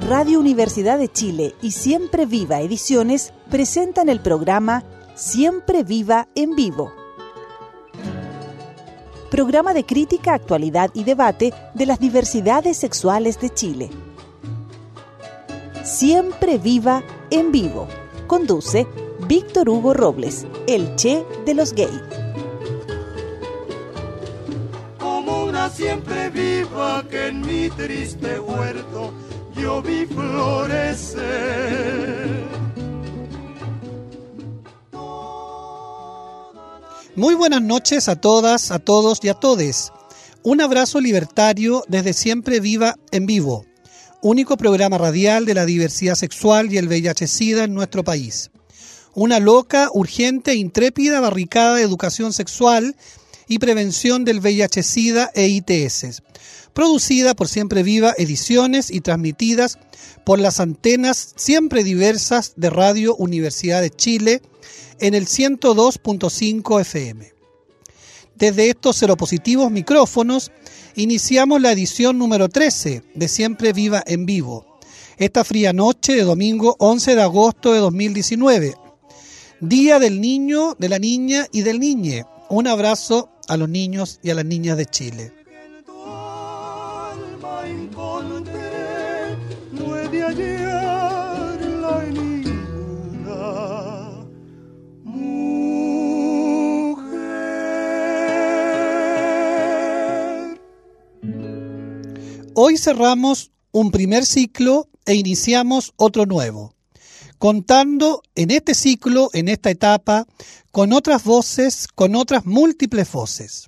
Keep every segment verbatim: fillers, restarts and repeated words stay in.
Radio Universidad de Chile y Siempre Viva Ediciones presentan el programa Siempre Viva en Vivo. Programa de crítica, actualidad y debate de las diversidades sexuales de Chile. Siempre Viva en Vivo. Conduce Víctor Hugo Robles, el Che de los Gay. Como una siempre viva que en mi triste huerto yo vi florecer. Muy buenas noches a todas, a todos y a todes. Un abrazo libertario desde Siempre Viva en Vivo, único programa radial de la diversidad sexual y el V I H-Sida en nuestro país. Una loca, urgente e intrépida barricada de educación sexual y prevención del V I H-Sida e I T S, producida por Siempre Viva Ediciones y transmitidas por las antenas siempre diversas de Radio Universidad de Chile en el ciento dos punto cinco F M. Desde estos seropositivos micrófonos iniciamos la edición número trece de Siempre Viva en Vivo, esta fría noche de domingo once de agosto de dos mil diecinueve, Día del Niño, de la Niña y del Niñe. Un abrazo a los niños y a las niñas de Chile. Hoy cerramos un primer ciclo e iniciamos otro nuevo, contando en este ciclo, en esta etapa, con otras voces, con otras múltiples voces.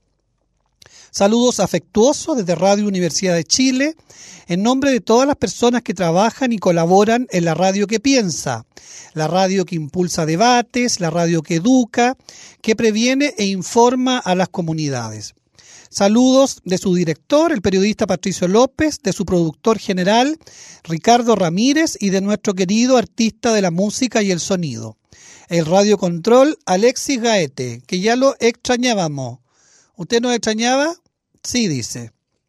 Saludos afectuosos desde Radio Universidad de Chile, en nombre de todas las personas que trabajan y colaboran en la radio que piensa, la radio que impulsa debates, la radio que educa, que previene e informa a las comunidades. Saludos de su director, el periodista Patricio López, de su productor general, Ricardo Ramírez, y de nuestro querido artista de la música y el sonido, el radio control, Alexis Gaete, que ya lo extrañábamos. ¿Usted nos extrañaba? Sí, dice.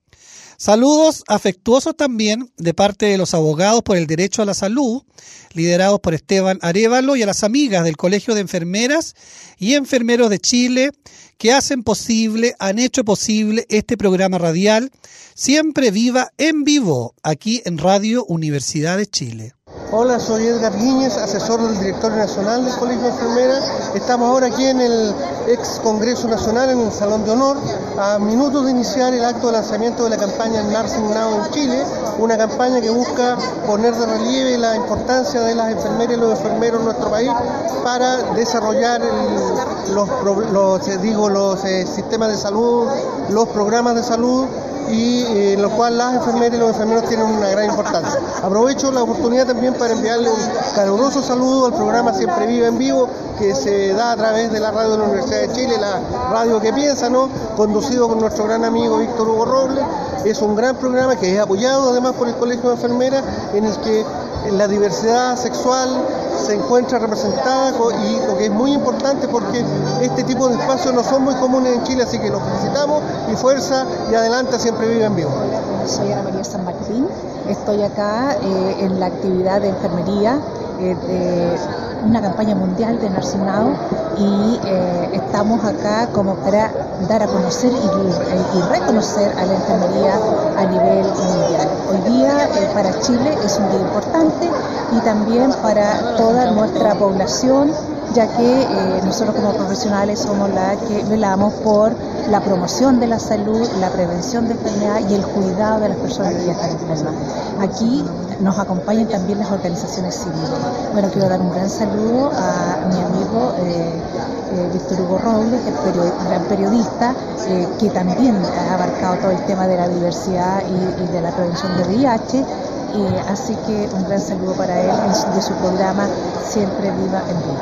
Saludos afectuosos también de parte de los abogados por el derecho a la salud, liderados por Esteban Arévalo, y a las amigas del Colegio de Enfermeras y Enfermeros de Chile, que hacen posible, han hecho posible este programa radial Siempre Viva en Vivo, aquí en Radio Universidad de Chile. Hola, soy Edgar Guíñez, asesor del director nacional del Colegio de Enfermeras. Estamos ahora aquí en el ex Congreso Nacional, en el Salón de Honor, a minutos de iniciar el acto de lanzamiento de la campaña Nursing Now en Chile, una campaña que busca poner de relieve la importancia de las enfermeras y los enfermeros en nuestro país para desarrollar el, los, los, digo, los eh, sistemas de salud, los programas de salud, y eh, en lo cual las enfermeras y los enfermeros tienen una gran importancia. Aprovecho la oportunidad también para enviarle un caluroso saludo al programa Siempre Viva en Vivo, que se da a través de la radio de la Universidad de Chile, la radio que piensa, ¿no? Conducido por nuestro gran amigo Víctor Hugo Robles. Es un gran programa que es apoyado además por el Colegio de Enfermeras, en el que la diversidad sexual se encuentra representada, y lo que es muy importante porque este tipo de espacios no son muy comunes en Chile, así que los felicitamos y fuerza y adelante, Siempre Viva en Vivo. Soy Ana María San Martín, estoy acá eh, en la actividad de enfermería eh, de una campaña mundial de Nursing Now, y eh, estamos acá como para dar a conocer y, y reconocer a la enfermería a nivel mundial. Hoy día eh, para Chile es un día importante y también para toda nuestra población, ya que eh, nosotros como profesionales somos la que velamos por la promoción de la salud, la prevención de enfermedades y el cuidado de las personas que ya están enfermas. Aquí nos acompañan también las organizaciones civiles. Bueno, quiero dar un gran saludo a mi amigo eh, eh, Víctor Hugo Robles, el period, gran periodista, eh, que también ha abarcado todo el tema de la diversidad y, y de la prevención de V I H. Eh, así que un gran saludo para él de su programa Siempre Viva en Vivo.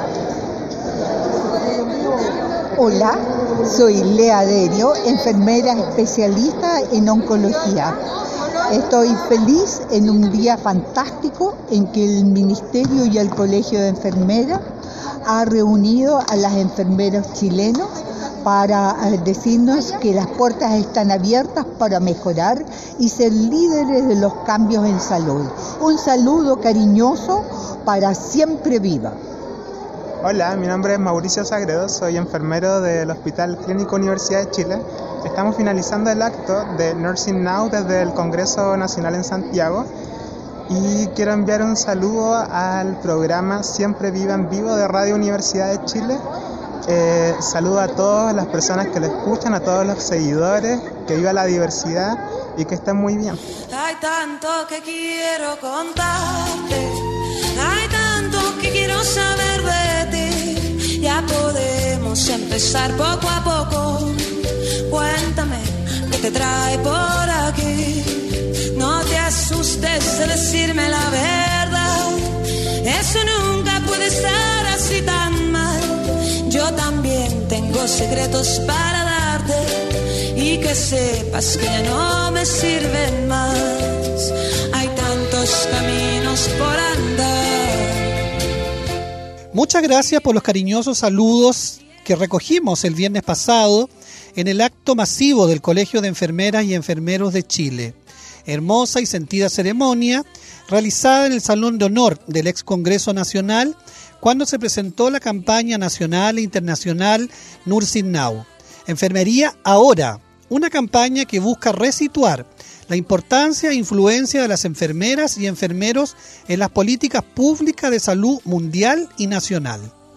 Hola, soy Lea Derio, enfermera especialista en oncología. Estoy feliz en un día fantástico en que el Ministerio y el Colegio de Enfermeras ha reunido a las enfermeros chilenos para decirnos que las puertas están abiertas para mejorar y ser líderes de los cambios en salud. Un saludo cariñoso para Siempre Viva. Hola, mi nombre es Mauricio Sagredo, soy enfermero del Hospital Clínico Universidad de Chile. Estamos finalizando el acto de Nursing Now desde el Congreso Nacional en Santiago y quiero enviar un saludo al programa Siempre Viva en Vivo de Radio Universidad de Chile. Eh, saludo a todas las personas que lo escuchan, a todos los seguidores, que viva la diversidad y que estén muy bien. Hay tanto que quiero contarte, hay tanto que quiero saber de ti. Ya podemos empezar poco a poco. Cuéntame qué te trae por aquí. No te asustes de decirme la verdad. Eso nunca puede estar así tan mal. Yo también tengo secretos para darte y que sepas que ya no me sirven más. Hay tantos caminos por andar. Muchas gracias por los cariñosos saludos que recogimos el viernes pasado en el acto masivo del Colegio de Enfermeras y Enfermeros de Chile. Hermosa y sentida ceremonia realizada en el Salón de Honor del ex Congreso Nacional cuando se presentó la campaña nacional e internacional Nursing Now. Enfermería Ahora, una campaña que busca resituar la importancia e influencia de las enfermeras y enfermeros en las políticas públicas de salud mundial y nacional.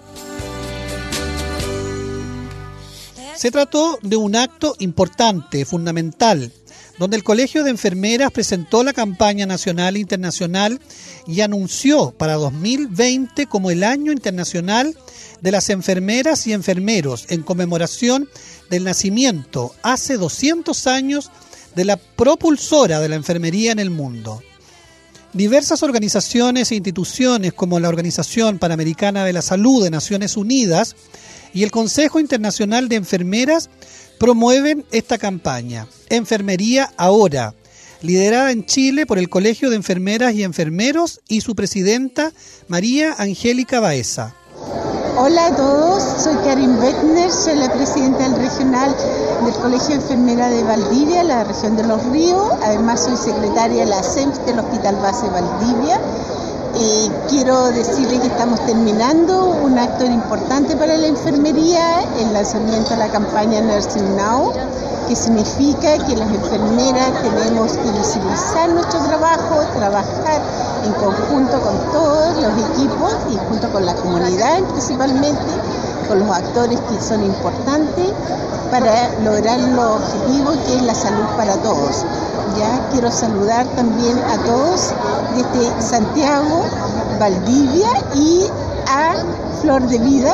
Se trató de un acto importante, fundamental, donde el Colegio de Enfermeras presentó la campaña nacional e internacional y anunció para dos mil veinte como el Año Internacional de las Enfermeras y Enfermeros en conmemoración del nacimiento hace doscientos años de la propulsora de la enfermería en el mundo. Diversas organizaciones e instituciones como la Organización Panamericana de la Salud de Naciones Unidas y el Consejo Internacional de Enfermeras promueven esta campaña, Enfermería Ahora, liderada en Chile por el Colegio de Enfermeras y Enfermeros y su presidenta María Angélica Baeza. Hola a todos, soy Karin Beckner, soy la presidenta del regional del Colegio de Enfermeras de Valdivia, la región de Los Ríos. Además soy secretaria de la S E M S del Hospital Base Valdivia. Eh, quiero decirles que estamos terminando un acto importante para la enfermería, el lanzamiento de la campaña Nursing Now, que significa que las enfermeras tenemos que visibilizar nuestro trabajo, trabajar en conjunto con todos los equipos y junto con la comunidad principalmente, con los actores que son importantes para lograr los objetivos que es la salud para todos. Ya quiero saludar también a todos desde Santiago, Valdivia y a Flor de Vida.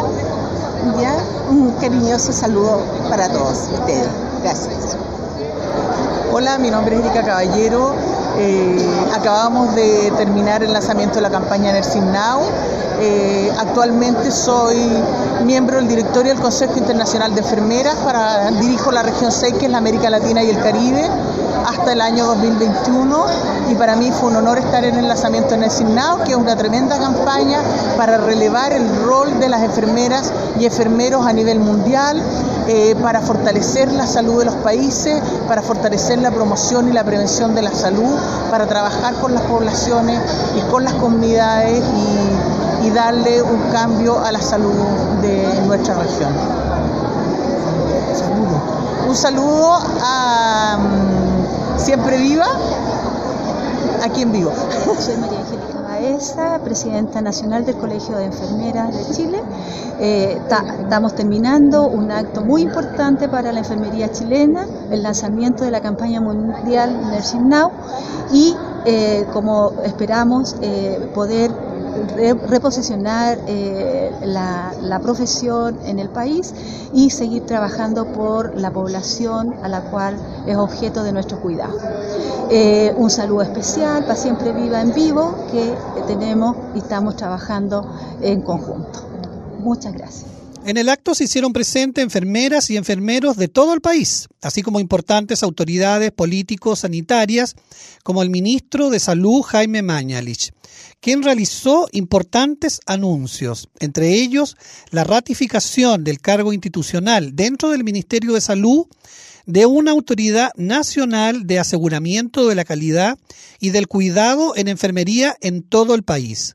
Ya un cariñoso saludo para todos ustedes. Gracias. Hola, mi nombre es Erika Caballero. Eh, acabamos de terminar el lanzamiento de la campaña Nursing Now. Eh, actualmente soy miembro del directorio del Consejo Internacional de Enfermeras, para, dirijo la región seis, que es la América Latina y el Caribe, hasta el año dos mil veintiuno, y para mí fue un honor estar en el lanzamiento de Nursing Now, que es una tremenda campaña para relevar el rol de las enfermeras y enfermeros a nivel mundial, eh, para fortalecer la salud de los países, para fortalecer la promoción y la prevención de la salud, para trabajar con las poblaciones y con las comunidades y, y darle un cambio a la salud de nuestra región. Saludo. Un saludo a um, Siempre Viva, aquí en vivo. Soy María Angélica Baeza, presidenta nacional del Colegio de Enfermeras de Chile. Eh, ta, estamos terminando un acto muy importante para la enfermería chilena, el lanzamiento de la campaña mundial Nursing Now, y eh, como esperamos eh, poder reposicionar eh, la, la profesión en el país y seguir trabajando por la población a la cual es objeto de nuestro cuidado. Eh, un saludo especial para Siempre Viva en Vivo, que tenemos y estamos trabajando en conjunto. Muchas gracias. En el acto se hicieron presentes enfermeras y enfermeros de todo el país, así como importantes autoridades políticos sanitarias, como el ministro de Salud Jaime Mañalich, quien realizó importantes anuncios, entre ellos la ratificación del cargo institucional dentro del Ministerio de Salud de una autoridad nacional de aseguramiento de la calidad y del cuidado en enfermería en todo el país.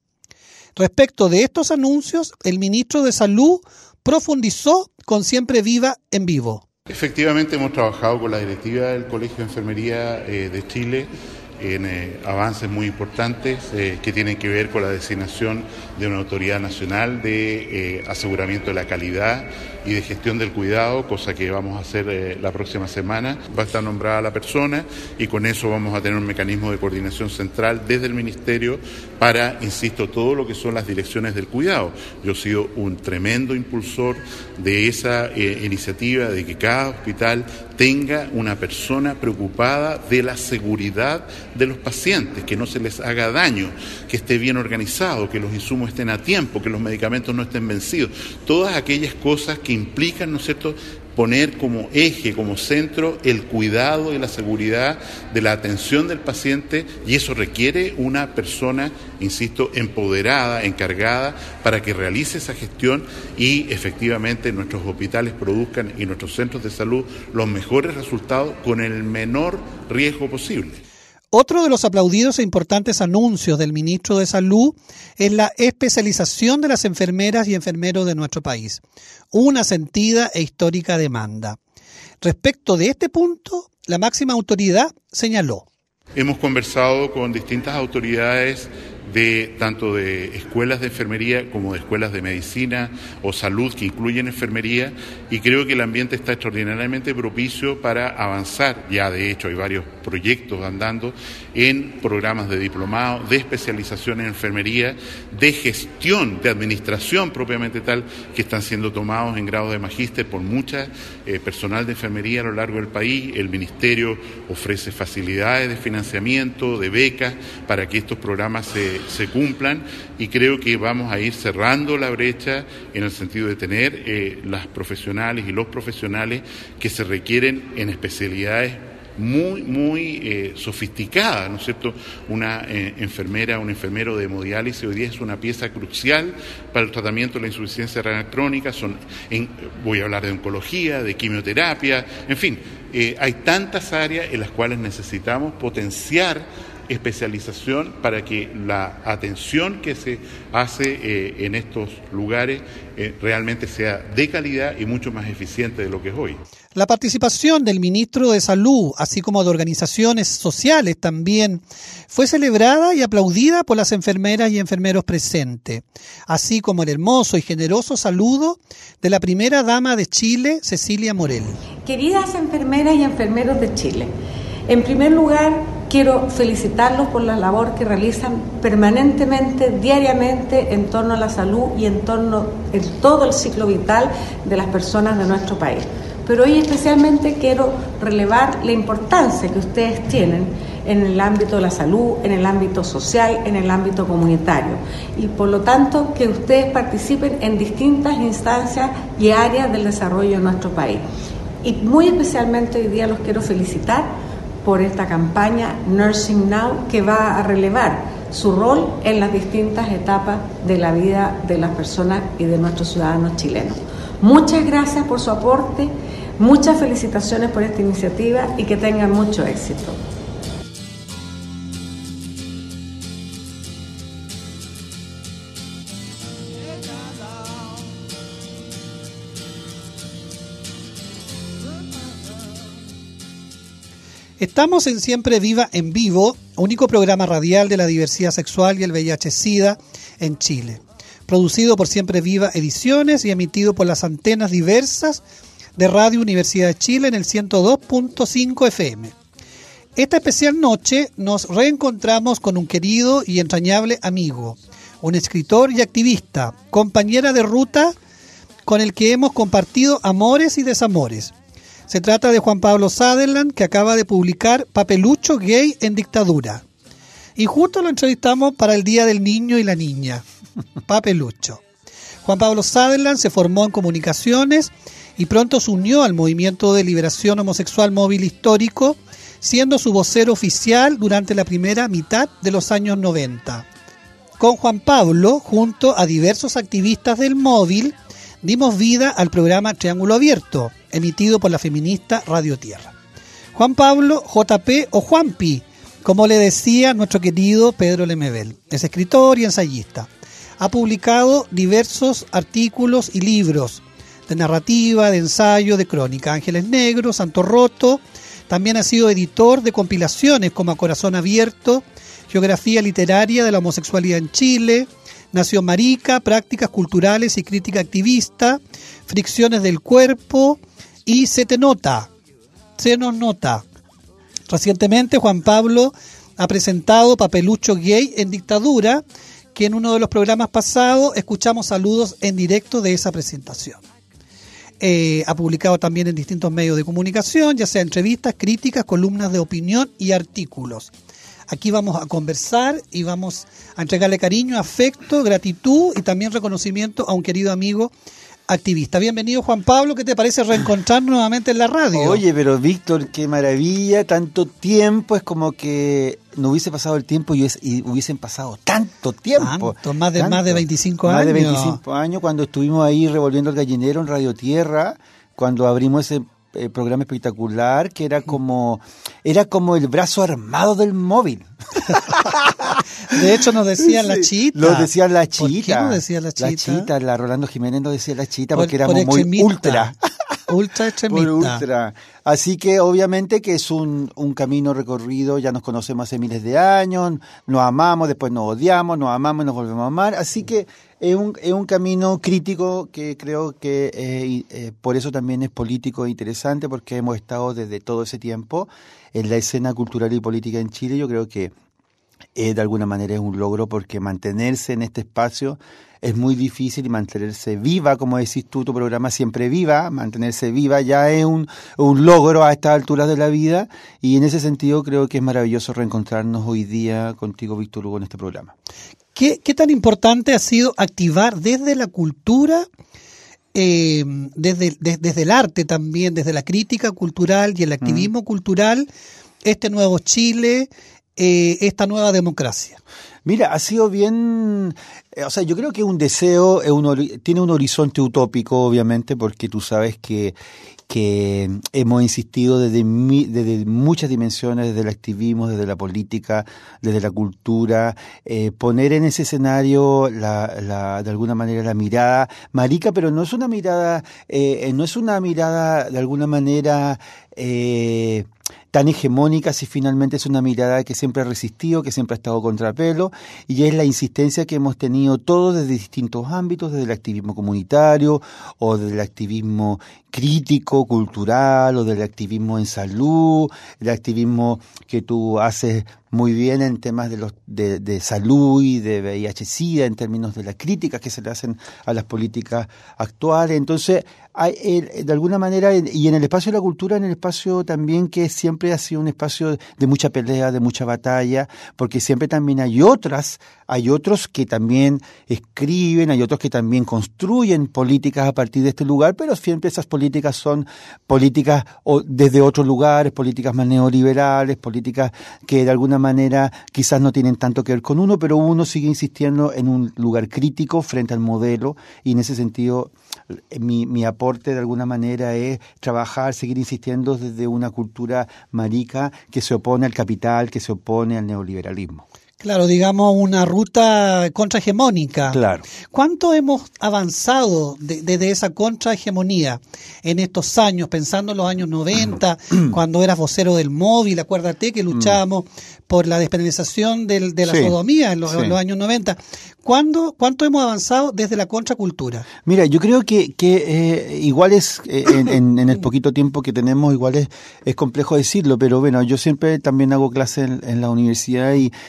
Respecto de estos anuncios, el ministro de Salud profundizó con Siempre Viva en vivo. Efectivamente, hemos trabajado con la directiva del Colegio de Enfermería eh, de Chile en eh, avances muy importantes eh, que tienen que ver con la designación de una autoridad nacional de eh, aseguramiento de la calidad y de gestión del cuidado, cosa que vamos a hacer eh, la próxima semana. Va a estar nombrada la persona y con eso vamos a tener un mecanismo de coordinación central desde el Ministerio para, insisto, todo lo que son las direcciones del cuidado. Yo he sido un tremendo impulsor de esa eh, iniciativa de que cada hospital tenga una persona preocupada de la seguridad de los pacientes, que no se les haga daño, que esté bien organizado, que los insumos estén a tiempo, que los medicamentos no estén vencidos. Todas aquellas cosas que implican, ¿no es cierto?, poner como eje, como centro, el cuidado y la seguridad de la atención del paciente, y eso requiere una persona, insisto, empoderada, encargada, para que realice esa gestión y efectivamente nuestros hospitales produzcan y nuestros centros de salud los mejores resultados con el menor riesgo posible. Otro de los aplaudidos e importantes anuncios del ministro de Salud es la especialización de las enfermeras y enfermeros de nuestro país, una sentida e histórica demanda. Respecto de este punto, la máxima autoridad señaló: hemos conversado con distintas autoridades de tanto de escuelas de enfermería como de escuelas de medicina o salud que incluyen enfermería, y creo que el ambiente está extraordinariamente propicio para avanzar. Ya de hecho hay varios proyectos andando en programas de diplomado, de especialización en enfermería, de gestión, de administración propiamente tal, que están siendo tomados en grado de magíster por mucha eh, personal de enfermería a lo largo del país. El Ministerio ofrece facilidades de financiamiento, de becas, para que estos programas se se cumplan, y creo que vamos a ir cerrando la brecha en el sentido de tener eh, las profesionales y los profesionales que se requieren en especialidades muy, muy eh, sofisticadas, ¿no es cierto? Una eh, enfermera, un enfermero de hemodiálisis hoy día es una pieza crucial para el tratamiento de la insuficiencia renal crónica. Son, en, voy a hablar de oncología, de quimioterapia, en fin, eh, hay tantas áreas en las cuales necesitamos potenciar especialización para que la atención que se hace eh, en estos lugares eh, realmente sea de calidad y mucho más eficiente de lo que es hoy. La participación del ministro de Salud, así como de organizaciones sociales también, fue celebrada y aplaudida por las enfermeras y enfermeros presentes, así como el hermoso y generoso saludo de la primera dama de Chile, Cecilia Morel. Queridas enfermeras y enfermeros de Chile, en primer lugar, quiero felicitarlos por la labor que realizan permanentemente, diariamente, en torno a la salud y en torno en todo el ciclo vital de las personas de nuestro país. Pero hoy especialmente quiero relevar la importancia que ustedes tienen en el ámbito de la salud, en el ámbito social, en el ámbito comunitario. Y por lo tanto, que ustedes participen en distintas instancias y áreas del desarrollo de nuestro país. Y muy especialmente hoy día los quiero felicitar por esta campaña Nursing Now, que va a relevar su rol en las distintas etapas de la vida de las personas y de nuestros ciudadanos chilenos. Muchas gracias por su aporte, muchas felicitaciones por esta iniciativa y que tengan mucho éxito. Estamos en Siempre Viva en Vivo, único programa radial de la diversidad sexual y el V I H-Sida en Chile, producido por Siempre Viva Ediciones y emitido por las antenas diversas de Radio Universidad de Chile en el ciento dos punto cinco F M. Esta especial noche nos reencontramos con un querido y entrañable amigo, un escritor y activista, compañera de ruta con el que hemos compartido amores y desamores. Se trata de Juan Pablo Sutherland, que acaba de publicar Papelucho Gay en Dictadura. Y justo lo entrevistamos para el Día del Niño y la Niña. Papelucho. Juan Pablo Sutherland se formó en comunicaciones y pronto se unió al movimiento de liberación homosexual móvil histórico, siendo su vocero oficial durante la primera mitad de los años noventa. Con Juan Pablo, junto a diversos activistas del móvil, dimos vida al programa Triángulo Abierto, emitido por la feminista Radio Tierra. Juan Pablo, J P o Juanpi, como le decía nuestro querido Pedro Lemebel, es escritor y ensayista. Ha publicado diversos artículos y libros de narrativa, de ensayo, de crónica. Ángeles Negros, Santo Roto. También ha sido editor de compilaciones como A Corazón Abierto, Geografía Literaria de la Homosexualidad en Chile, Nación Marica, Prácticas Culturales y Crítica Activista, Fricciones del Cuerpo y Se te nota, se nos nota. Recientemente Juan Pablo ha presentado Papelucho Gay en Dictadura, que en uno de los programas pasados escuchamos saludos en directo de esa presentación. Eh, ha publicado también en distintos medios de comunicación, ya sea entrevistas, críticas, columnas de opinión y artículos. Aquí vamos a conversar y vamos a entregarle cariño, afecto, gratitud y también reconocimiento a un querido amigo activista. Bienvenido, Juan Pablo, ¿qué te parece reencontrarnos nuevamente en la radio? Oye, pero Víctor, qué maravilla, tanto tiempo, es como que no hubiese pasado el tiempo y, es, y hubiesen pasado tanto tiempo. Tanto, más de, tanto, más de veinticinco años. Más de veinticinco años, cuando estuvimos ahí revolviendo el gallinero en Radio Tierra, cuando abrimos ese eh, programa espectacular que era como, era como el brazo armado del móvil. De hecho nos decían sí, la chita. Nos decían la chita. ¿Por qué nos decían la chita? La chita, la Rolando Jiménez nos decía la chita por, porque éramos por muy ultra. Ultra extremista. Por ultra. Así que obviamente que es un, un camino recorrido, ya nos conocemos hace miles de años, nos amamos, después nos odiamos, nos amamos y nos volvemos a amar. Así que es un, es un camino crítico que creo que eh, eh, por eso también es político e interesante, porque hemos estado desde todo ese tiempo en la escena cultural y política en Chile. Yo creo que eh, de alguna manera es un logro, porque mantenerse en este espacio es muy difícil y mantenerse viva, como decís tú, tu programa Siempre Viva, mantenerse viva ya es un, un logro a estas alturas de la vida, y en ese sentido creo que es maravilloso reencontrarnos hoy día contigo, Víctor Hugo, en este programa. ¿Qué, qué tan importante ha sido activar desde la cultura, eh, desde, de, desde el arte también, desde la crítica cultural y el activismo mm. cultural, este nuevo Chile, eh, esta nueva democracia? Mira, ha sido bien, o sea, yo creo que un deseo es un, tiene un horizonte utópico, obviamente, porque tú sabes que, que hemos insistido desde, desde muchas dimensiones, desde el activismo, desde la política, desde la cultura, eh, poner en ese escenario la, la, de alguna manera la mirada marica, pero no es una mirada, eh, no es una mirada de alguna manera eh, tan hegemónica, si finalmente es una mirada que siempre ha resistido, que siempre ha estado contrapelo, y es la insistencia que hemos tenido todos desde distintos ámbitos, desde el activismo comunitario, o del activismo crítico, cultural, o del activismo en salud, el activismo que tú haces muy bien en temas de los de, de salud y de V I H SIDA, en términos de las críticas que se le hacen a las políticas actuales. Entonces, hay, eh, de alguna manera, y en el espacio de la cultura, en el espacio también que siempre ha sido un espacio de mucha pelea, de mucha batalla, porque siempre también hay otras, hay otros que también escriben, hay otros que también construyen políticas a partir de este lugar, pero siempre esas políticas son políticas o desde otros lugares, políticas más neoliberales, políticas que de alguna manera quizás no tienen tanto que ver con uno, pero uno sigue insistiendo en un lugar crítico frente al modelo, y en ese sentido mi, mi aporte de alguna manera es trabajar, seguir insistiendo desde una cultura marica que se opone al capital, que se opone al neoliberalismo. Claro, digamos una ruta contrahegemónica. Claro. ¿Cuánto hemos avanzado desde de, de esa contrahegemonía en estos años, pensando en los años noventa, cuando eras vocero del móvil? Acuérdate que luchábamos mm. por la despenalización del, de la sí. sodomía en los, sí. en los años noventa. ¿Cuándo, ¿Cuánto hemos avanzado desde la contracultura? Mira, yo creo que, que eh, igual es, eh, en, en, en el poquito tiempo que tenemos, igual es, es complejo decirlo, pero bueno, yo siempre también hago clases en, en la universidad y siempre le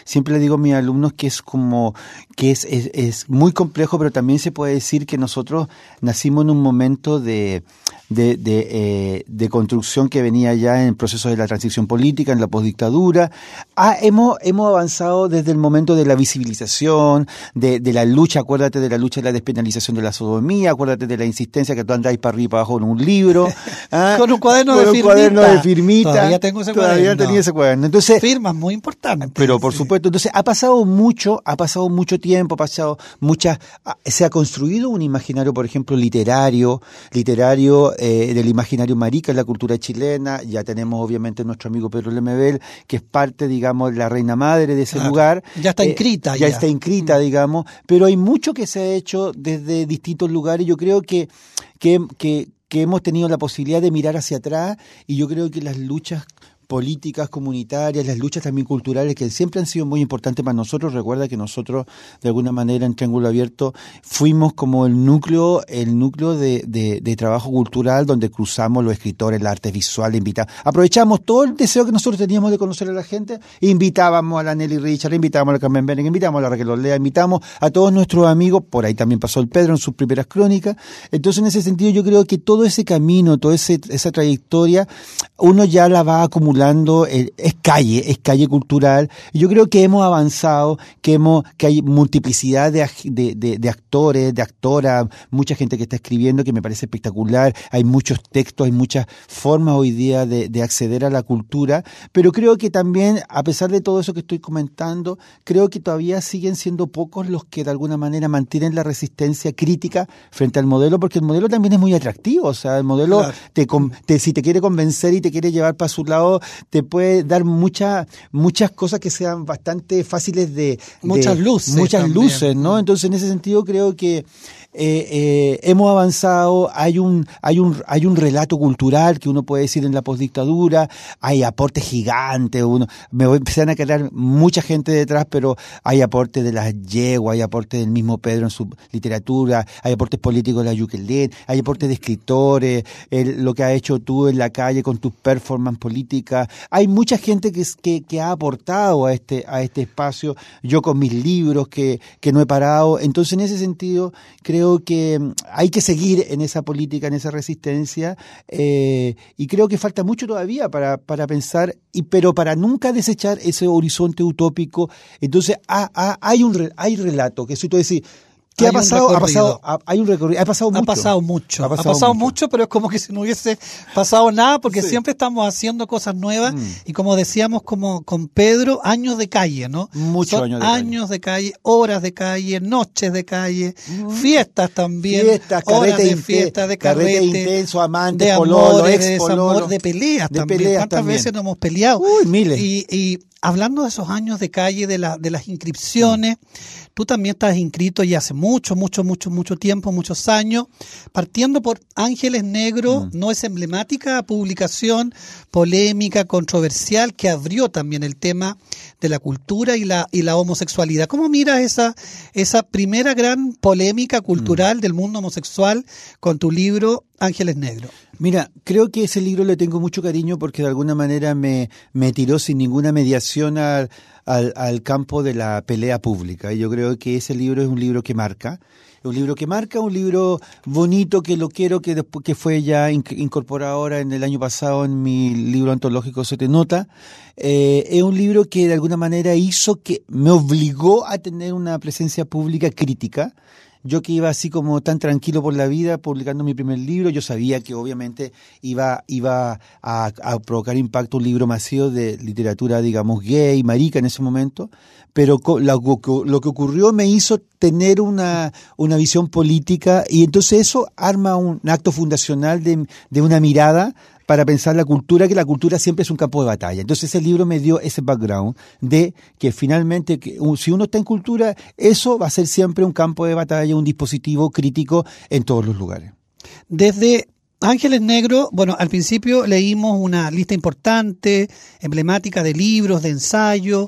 digo a mis alumnos que es como, que es, es, es muy complejo, pero también se puede decir que nosotros nacimos en un momento de, de, de, eh, de construcción que venía ya en el proceso de la transición política, en la postdictadura. Ah, hemos, hemos avanzado desde el momento de la visibilización, de, de la lucha, acuérdate de la lucha de la despenalización de la sodomía, acuérdate de la insistencia que tú andáis para arriba y para abajo en un libro. ¿Ah? Con un cuaderno, con de, un firmita. cuaderno de firmita. Todavía tengo ese Todavía cuaderno. tenía ese cuaderno. Entonces, firmas muy importantes. Pero por sí. supuesto, entonces ha pasado mucho, ha pasado mucho tiempo, ha pasado muchas, se ha construido un imaginario, por ejemplo, literario, literario eh, del imaginario marica en la cultura chilena. Ya tenemos obviamente nuestro amigo Pedro Lemebel, que es parte, digamos, la reina madre de ese claro. lugar. Ya está inscrita. Eh, ya, ya está inscrita, digamos, pero hay mucho que se ha hecho desde distintos lugares. Yo creo que, que, que, que hemos tenido la posibilidad de mirar hacia atrás, y yo creo que las luchas políticas comunitarias, las luchas también culturales, que siempre han sido muy importantes para nosotros. Recuerda que nosotros, de alguna manera, en Triángulo Abierto, fuimos como el núcleo, el núcleo de, de, de trabajo cultural, donde cruzamos los escritores, el arte visual, invitamos, aprovechamos todo el deseo que nosotros teníamos de conocer a la gente, invitábamos a la Nelly Richard, invitábamos a la Carmen Benen, invitábamos a la Raquel Olea, invitamos a todos nuestros amigos, por ahí también pasó el Pedro en sus primeras crónicas. Entonces, en ese sentido, yo creo que todo ese camino, toda ese, esa trayectoria, uno ya la va acumulando. Es calle, es calle cultural. Yo creo que hemos avanzado, que hemos, que hay multiplicidad de, de, de, de actores, de actoras, mucha gente que está escribiendo, que me parece espectacular. Hay muchos textos, hay muchas formas hoy día de, de acceder a la cultura, pero creo que también, a pesar de todo eso que estoy comentando, creo que todavía siguen siendo pocos los que de alguna manera mantienen la resistencia crítica frente al modelo, porque el modelo también es muy atractivo. O sea, el modelo, claro. te, te, si te quiere convencer y te quiere llevar para su lado, te puede dar muchas muchas cosas que sean bastante fáciles de... Muchas de, luces. Muchas también. luces, ¿no? Entonces, en ese sentido, creo que Eh, eh, hemos avanzado, hay un, hay un, hay un relato cultural que uno puede decir en la postdictadura, hay aportes gigantes, uno, me voy a empezar a quedar mucha gente detrás, pero hay aportes de las yeguas, hay aportes del mismo Pedro en su literatura, hay aportes políticos de la Yuquelén, hay aportes de escritores, el, lo que has hecho tú en la calle con tus performance políticas, hay mucha gente que, que, que ha aportado a este, a este espacio, yo con mis libros que, que no he parado. Entonces, en ese sentido, creo Creo que hay que seguir en esa política, en esa resistencia, eh, y creo que falta mucho todavía para, para pensar, y pero para nunca desechar ese horizonte utópico. Entonces, ah, ah, hay un hay relato, que si tú decís, ¿qué ha pasado? Ha pasado, ha, hay un recorrido, ha pasado mucho. Ha pasado mucho, ha pasado, ha pasado mucho. mucho, pero es como que si no hubiese pasado nada, porque sí. siempre estamos haciendo cosas nuevas, mm. y como decíamos como con Pedro, años de calle, ¿no? Muchos Son años de años calle. de calle, horas de calle, noches de calle, mm. fiestas también, fiestas, horas carrete de fiestas, de carrete, carrete intenso, amantes, de pololo, amores, ex de pololo, desamor, de peleas de también. peleas ¿Cuántas también. veces nos hemos peleado? Uy, miles. Y, y hablando de esos años de calle, de, la, de las inscripciones, mm. tú también estás inscrito ya hace mucho, mucho, mucho, mucho tiempo, muchos años, partiendo por Ángeles Negros, mm. no es emblemática publicación, polémica, controversial, que abrió también el tema de la cultura y la y la homosexualidad. ¿Cómo miras esa, esa primera gran polémica cultural mm. del mundo homosexual con tu libro Ángeles Negros? Mira, creo que ese libro le tengo mucho cariño porque de alguna manera me, me tiró sin ninguna mediación al, al, al campo de la pelea pública. Y yo creo que ese libro es un libro que marca. Un libro que marca, un libro bonito que lo quiero, que después que fue ya incorporado ahora en el año pasado en mi libro antológico Se te nota. Eh, es un libro que de alguna manera hizo que me obligó a tener una presencia pública crítica. Yo que iba así como tan tranquilo por la vida publicando mi primer libro, yo sabía que obviamente iba iba a, a provocar impacto un libro masivo de literatura, digamos, gay, marica en ese momento, pero lo, lo que ocurrió me hizo tener una, una visión política, y entonces eso arma un acto fundacional de, de una mirada para pensar la cultura, que la cultura siempre es un campo de batalla. Entonces ese libro me dio ese background de que finalmente, que si uno está en cultura, eso va a ser siempre un campo de batalla, un dispositivo crítico en todos los lugares. Desde Ángeles Negros, bueno, al principio leímos una lista importante, emblemática de libros, de ensayos,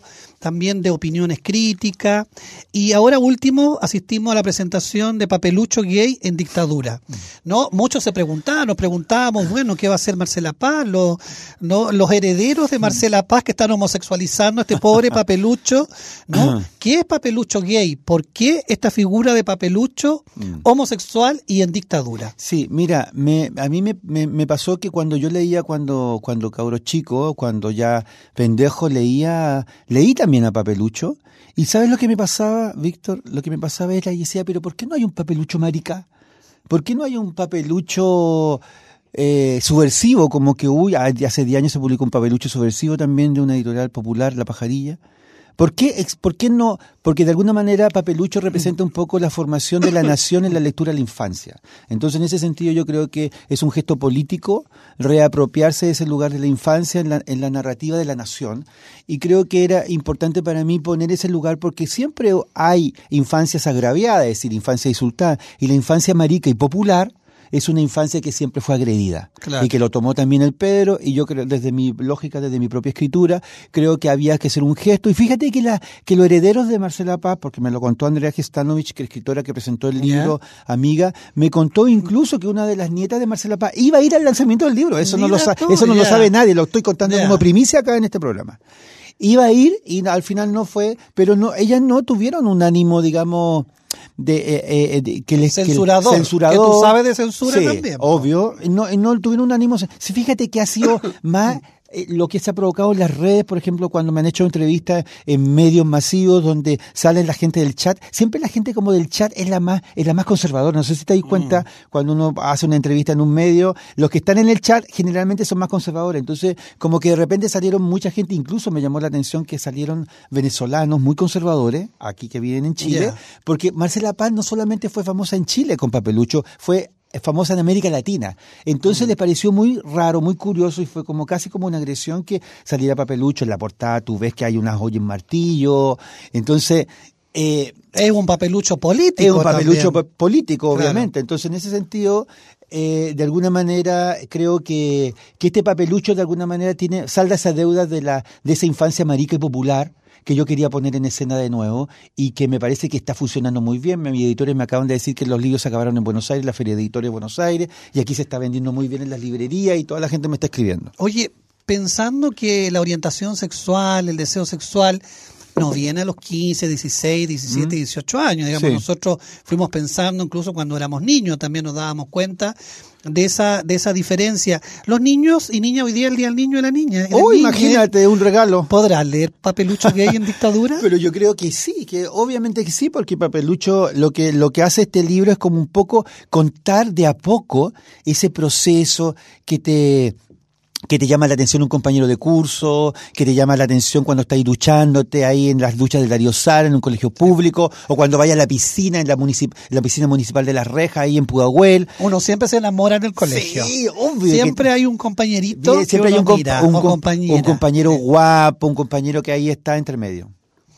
también de opiniones críticas, y ahora último asistimos a la presentación de Papelucho Gay en Dictadura. ¿No? Muchos se preguntaban, nos preguntábamos, bueno, ¿qué va a hacer Marcela Paz? Los, ¿no? los herederos de Marcela Paz que están homosexualizando a este pobre Papelucho, ¿no? ¿Qué es Papelucho Gay? ¿Por qué esta figura de Papelucho homosexual y en dictadura? Sí, mira, me, a mí me, me, me pasó que cuando yo leía, cuando, cuando cabro chico, cuando ya pendejo leía, leí también a Papelucho, y ¿sabes lo que me pasaba, Víctor? Lo que me pasaba era, y decía, pero ¿por qué no hay un Papelucho marica? ¿Por qué no hay un Papelucho eh, subversivo? Como que uy, hace diez años se publicó un Papelucho subversivo también de una editorial popular, La Pajarilla. ¿Por qué, ¿Por qué no? Porque de alguna manera Papelucho representa un poco la formación de la nación en la lectura de la infancia. Entonces, en ese sentido, yo creo que es un gesto político reapropiarse de ese lugar de la infancia en la, en la narrativa de la nación. Y creo que era importante para mí poner ese lugar porque siempre hay infancias agraviadas, es decir, infancia insultada. Y la infancia marica y popular es una infancia que siempre fue agredida, claro, y que lo tomó también el Pedro, y yo creo, desde mi lógica, desde mi propia escritura, creo que había que hacer un gesto. Y fíjate que la que los herederos de Marcela Paz, porque me lo contó Andrea Gestanovich, que es escritora que presentó el libro, yeah, amiga, me contó incluso que una de las nietas de Marcela Paz iba a ir al lanzamiento del libro. Eso Mira no lo sabe, eso no yeah. lo sabe nadie, lo estoy contando yeah. como primicia acá en este programa. Iba a ir y al final no fue, pero no, ellas no tuvieron un ánimo, digamos, de, eh, eh, de que les censurador, que, censurador. Que tú sabes de censura sí, también. Obvio, no, no tuvieron un ánimo. Sí, fíjate que ha sido más eh, lo que se ha provocado en las redes, por ejemplo, cuando me han hecho entrevistas en medios masivos donde salen la gente del chat, siempre la gente como del chat es la más es la más conservadora. No sé si te das cuenta, mm. cuando uno hace una entrevista en un medio, los que están en el chat generalmente son más conservadores. Entonces, como que de repente salieron mucha gente, incluso me llamó la atención que salieron venezolanos muy conservadores, aquí que viven en Chile, yeah. porque Marcela Paz no solamente fue famosa en Chile con Papelucho, fue famosa en América Latina. Entonces mm. le pareció muy raro, muy curioso, y fue como casi como una agresión que saliera Papelucho en la portada. Tú ves que hay unas joyas en martillo. Entonces eh, es un Papelucho político. Es un Papelucho también. político, obviamente. Claro. Entonces, en ese sentido, eh, de alguna manera, creo que, que este Papelucho de alguna manera tiene salda esa deuda de la de esa infancia marica y popular que yo quería poner en escena de nuevo y que me parece que está funcionando muy bien. Mis editores me acaban de decir que los libros se acabaron en Buenos Aires, la Feria de Editores de Buenos Aires, y aquí se está vendiendo muy bien en las librerías y toda la gente me está escribiendo. Oye, pensando que la orientación sexual, el deseo sexual, no viene a los quince, dieciséis, diecisiete, dieciocho años. Digamos, sí. Nosotros fuimos pensando, incluso cuando éramos niños, también nos dábamos cuenta de esa de esa diferencia. Los niños y niñas, hoy día el Día del Niño y la Niña. Oh, imagínate, un regalo. ¿Podrás leer Papelucho Gay en dictadura? Pero yo creo que sí, que obviamente que sí, porque Papelucho lo que lo que hace este libro es como un poco contar de a poco ese proceso que te que te llama la atención un compañero de curso, que te llama la atención cuando estás duchándote ahí en las duchas del Darío Sara, en un colegio público, o cuando vayas a la piscina, en la, municip- la piscina municipal de Las Rejas, ahí en Pudahuel. Uno siempre se enamora en el colegio. Sí, obvio. Siempre que, hay un compañerito bien, siempre hay un, comp- mira, un, o compañera. un compañero guapo, un compañero que ahí está entre medio.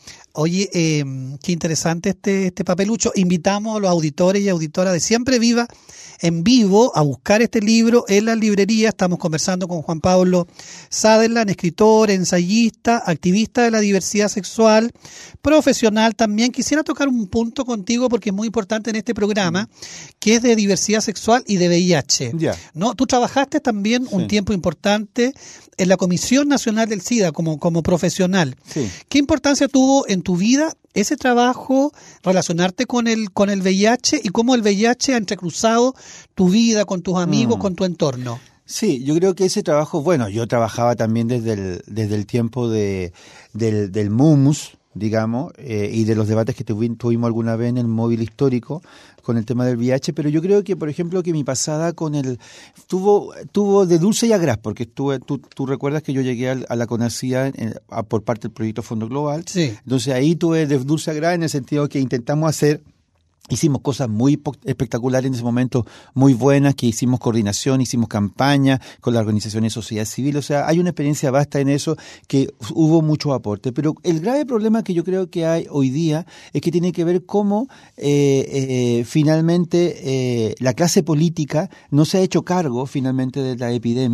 Oye, eh, qué interesante este, este Papelucho. Invitamos a los auditores y auditoras de Siempre Viva en vivo a buscar este libro en la librería. Estamos conversando con Juan Pablo Sutherland, escritor, ensayista, activista de la diversidad sexual, profesional también. Quisiera tocar un punto contigo porque es muy importante en este programa, que es de diversidad sexual y de V I H. Yeah. ¿No? Tú trabajaste también sí. un tiempo importante en la Comisión Nacional del SIDA como, como profesional. Sí. ¿Qué importancia tuvo en tu vida ese trabajo, relacionarte con el con el V I H y cómo el V I H ha entrecruzado tu vida, con tus amigos, mm. con tu entorno? Sí, yo creo que ese trabajo, bueno, yo trabajaba también desde el, desde el tiempo de, del, del M U M S, digamos, eh, y de los debates que tuvi, tuvimos alguna vez en el móvil histórico con el tema del V I H, pero yo creo que, por ejemplo, que mi pasada con el... tuvo tuvo de dulce y a gras, porque estuve, tú, tú recuerdas que yo llegué a, a la CONACYA en, a, por parte del proyecto Fondo Global. Sí. Entonces ahí tuve de dulce a gras en el sentido que intentamos hacer... Hicimos cosas muy espectaculares en ese momento, muy buenas, que hicimos coordinación, hicimos campaña con las organizaciones de sociedad civil. O sea, hay una experiencia vasta en eso, que hubo mucho aporte. Pero el grave problema que yo creo que hay hoy día es que tiene que ver cómo eh, eh, finalmente eh, la clase política no se ha hecho cargo finalmente de la epidemia.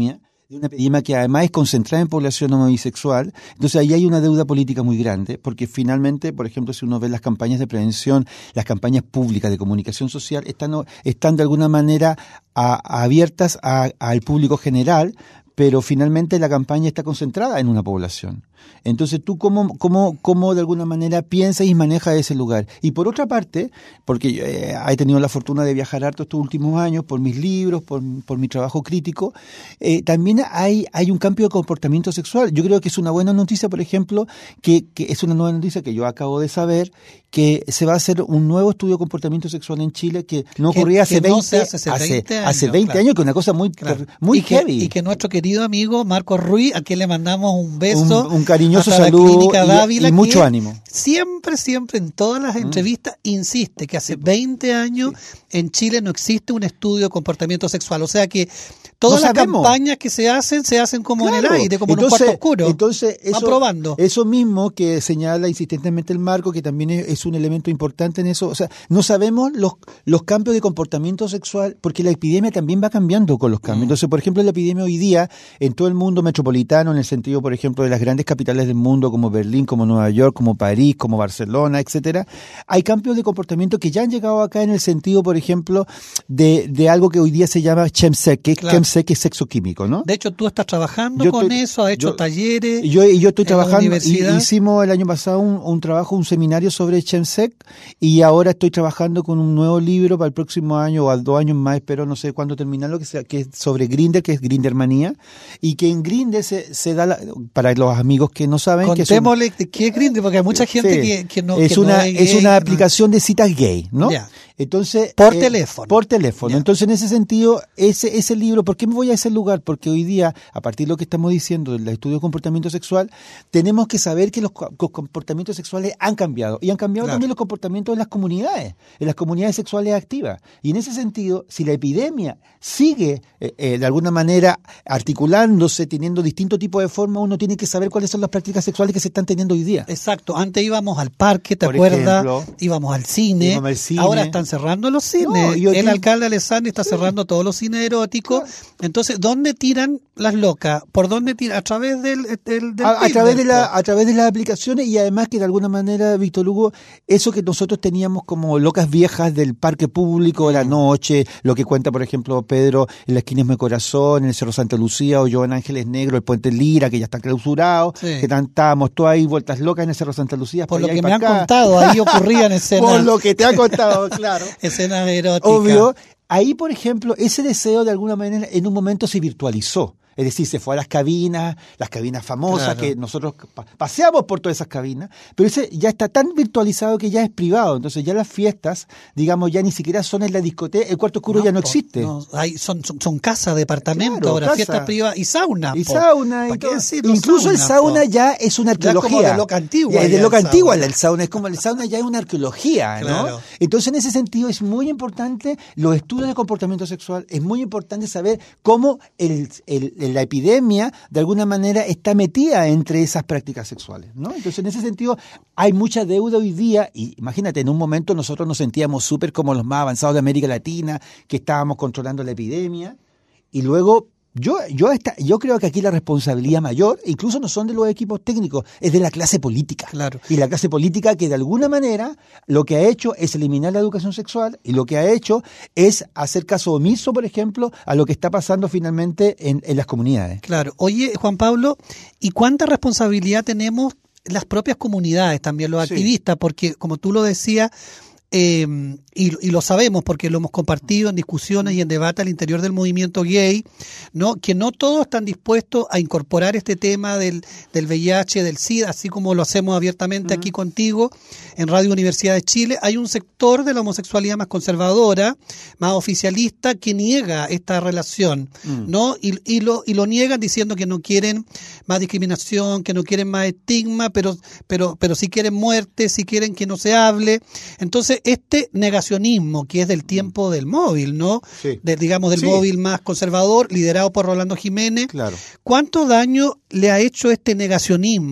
de una epidemia que además es concentrada en población homo bisexual. Entonces ahí hay una deuda política muy grande, porque finalmente, por ejemplo, si uno ve las campañas de prevención, las campañas públicas de comunicación social, están, están de alguna manera a, a abiertas a, al público general, pero finalmente la campaña está concentrada en una población. Entonces, ¿tú cómo, cómo, cómo de alguna manera piensas y manejas ese lugar? Y por otra parte, porque yo eh, he tenido la fortuna de viajar harto estos últimos años por mis libros, por, por mi trabajo crítico, eh, también hay, hay un cambio de comportamiento sexual. Yo creo que es una buena noticia, por ejemplo, que, que es una nueva noticia que yo acabo de saber, que se va a hacer un nuevo estudio de comportamiento sexual en Chile que no que, ocurría hace que veinte, no se hace, hace veinte años, hace veinte claro. años, que es una cosa muy, claro. muy y heavy. Que, y que nuestro querido amigo Marcos Ruiz, a quien le mandamos un beso, un, un cariñoso hasta saludo la Clínica Dávila, y, y mucho ánimo. Siempre, siempre en todas las entrevistas mm. insiste que hace veinte años sí. en Chile no existe un estudio de comportamiento sexual. O sea que todas no las sabemos. campañas que se hacen, se hacen como claro. en el aire, como entonces, en un cuarto oscuro. Entonces, eso, probando. eso mismo que señala insistentemente el Marco, que también es, es un elemento importante en eso. O sea, no sabemos los, los cambios de comportamiento sexual, porque la epidemia también va cambiando con los cambios. Mm. Entonces, por ejemplo, la epidemia hoy día, en todo el mundo metropolitano, en el sentido, por ejemplo, de las grandes capitales del mundo, como Berlín, como Nueva York, como París, como Barcelona, etcétera, hay cambios de comportamiento que ya han llegado acá en el sentido, por ejemplo, de, de algo que hoy día se llama chemsex, que, claro. chemsex, que es sexo químico, ¿no? De hecho, tú estás trabajando yo con estoy, eso, has hecho yo, talleres. Yo, yo estoy trabajando, y, hicimos el año pasado un, un trabajo, un seminario sobre chemsex, y ahora estoy trabajando con un nuevo libro para el próximo año o a dos años más, espero, no sé cuándo terminarlo, que, sea, que es sobre Grindr, que es Grindermanía, y que en Grindr se, se da, la, para los amigos que no saben, contémosle que es un, qué es Grindr, porque hay mucha gente sí, que, que no es que una no es, es gay, una no. aplicación de citas gay, ¿no? Ya. Entonces por eh, teléfono. Por teléfono. Ya. Entonces, en ese sentido, ese ese libro, ¿por qué me voy a ese lugar? Porque hoy día, a partir de lo que estamos diciendo del estudio de comportamiento sexual, tenemos que saber que los, los comportamientos sexuales han cambiado. Y han cambiado claro. también los comportamientos en las comunidades, en las comunidades sexuales activas. Y en ese sentido, si la epidemia sigue eh, eh, de alguna manera articulándose, teniendo distintos tipos de formas, uno tiene que saber cuáles son las prácticas sexuales que se están teniendo hoy día. Exacto. Antes íbamos al parque, ¿te Por acuerdas? Ejemplo, íbamos al cine. íbamos al cine. Ahora están cerrando los cines. No, el te... alcalde Alessandri está sí. cerrando todos los cines eróticos. Claro. Entonces, ¿dónde tiran las locas? ¿Por dónde tiran? A través del, del, del a, a través de la, a través de las aplicaciones, y además que de alguna manera, Víctor Hugo, eso que nosotros teníamos como locas viejas del parque público, la noche, lo que cuenta, por ejemplo, Pedro en la esquina de mi corazón, en el Cerro Santa Lucía, o yo en Ángeles Negro, el Puente Lira, que ya está clausurado, sí. que estábamos todos ahí vueltas locas en el Cerro Santa Lucía. Por lo que me han acá. contado, ahí ocurrían escenas. Por lo que te han contado, claro. Escenas eróticas. Obvio. Ahí, por ejemplo, ese deseo de alguna manera en un momento se virtualizó. Es decir, se fue a las cabinas, las cabinas famosas, claro. que nosotros paseamos por todas esas cabinas, pero ese ya está tan virtualizado que ya es privado. Entonces ya las fiestas, digamos, ya ni siquiera son en la discoteca, el cuarto oscuro no, ya no existe. No, hay, son, son, son casas, departamentos, claro, ahora casa. Fiestas privadas y sauna. Y po. sauna. Y todo. Incluso sauna, el sauna po. ya es una arqueología. Ya es como de loca antigua. Es de loca antigua el sauna, es como el sauna ya es una arqueología, claro. ¿no? Entonces en ese sentido es muy importante los estudios de comportamiento sexual, es muy importante saber cómo el, el la epidemia de alguna manera está metida entre esas prácticas sexuales, ¿no? Entonces en ese sentido hay mucha deuda hoy día, y imagínate, en un momento nosotros nos sentíamos súper como los más avanzados de América Latina, que estábamos controlando la epidemia, y luego Yo, yo, esta, yo creo que aquí la responsabilidad mayor, incluso no son de los equipos técnicos, es de la clase política. Claro. Y la clase política que de alguna manera lo que ha hecho es eliminar la educación sexual, y lo que ha hecho es hacer caso omiso, por ejemplo, a lo que está pasando finalmente en, en las comunidades. Claro. Oye, Juan Pablo, ¿y cuánta responsabilidad tenemos las propias comunidades, también los sí. activistas? Porque, como tú lo decías, Eh, y, y lo sabemos porque lo hemos compartido en discusiones y en debate al interior del movimiento gay, ¿no? Que no todos están dispuestos a incorporar este tema del, del V I H, del SIDA, así como lo hacemos abiertamente uh-huh. aquí contigo en Radio Universidad de Chile. Hay un sector de la homosexualidad más conservadora, más oficialista, que niega esta relación, uh-huh. ¿no? Y, y, lo, y lo niegan diciendo que no quieren más discriminación, que no quieren más estigma, pero, pero, pero sí quieren muerte, sí quieren que no se hable. Entonces, este negacionismo que es del tiempo del móvil, ¿no? Sí. De, digamos, del sí. móvil más conservador, liderado por Rolando Jiménez. Claro. ¿Cuánto daño le ha hecho este negacionismo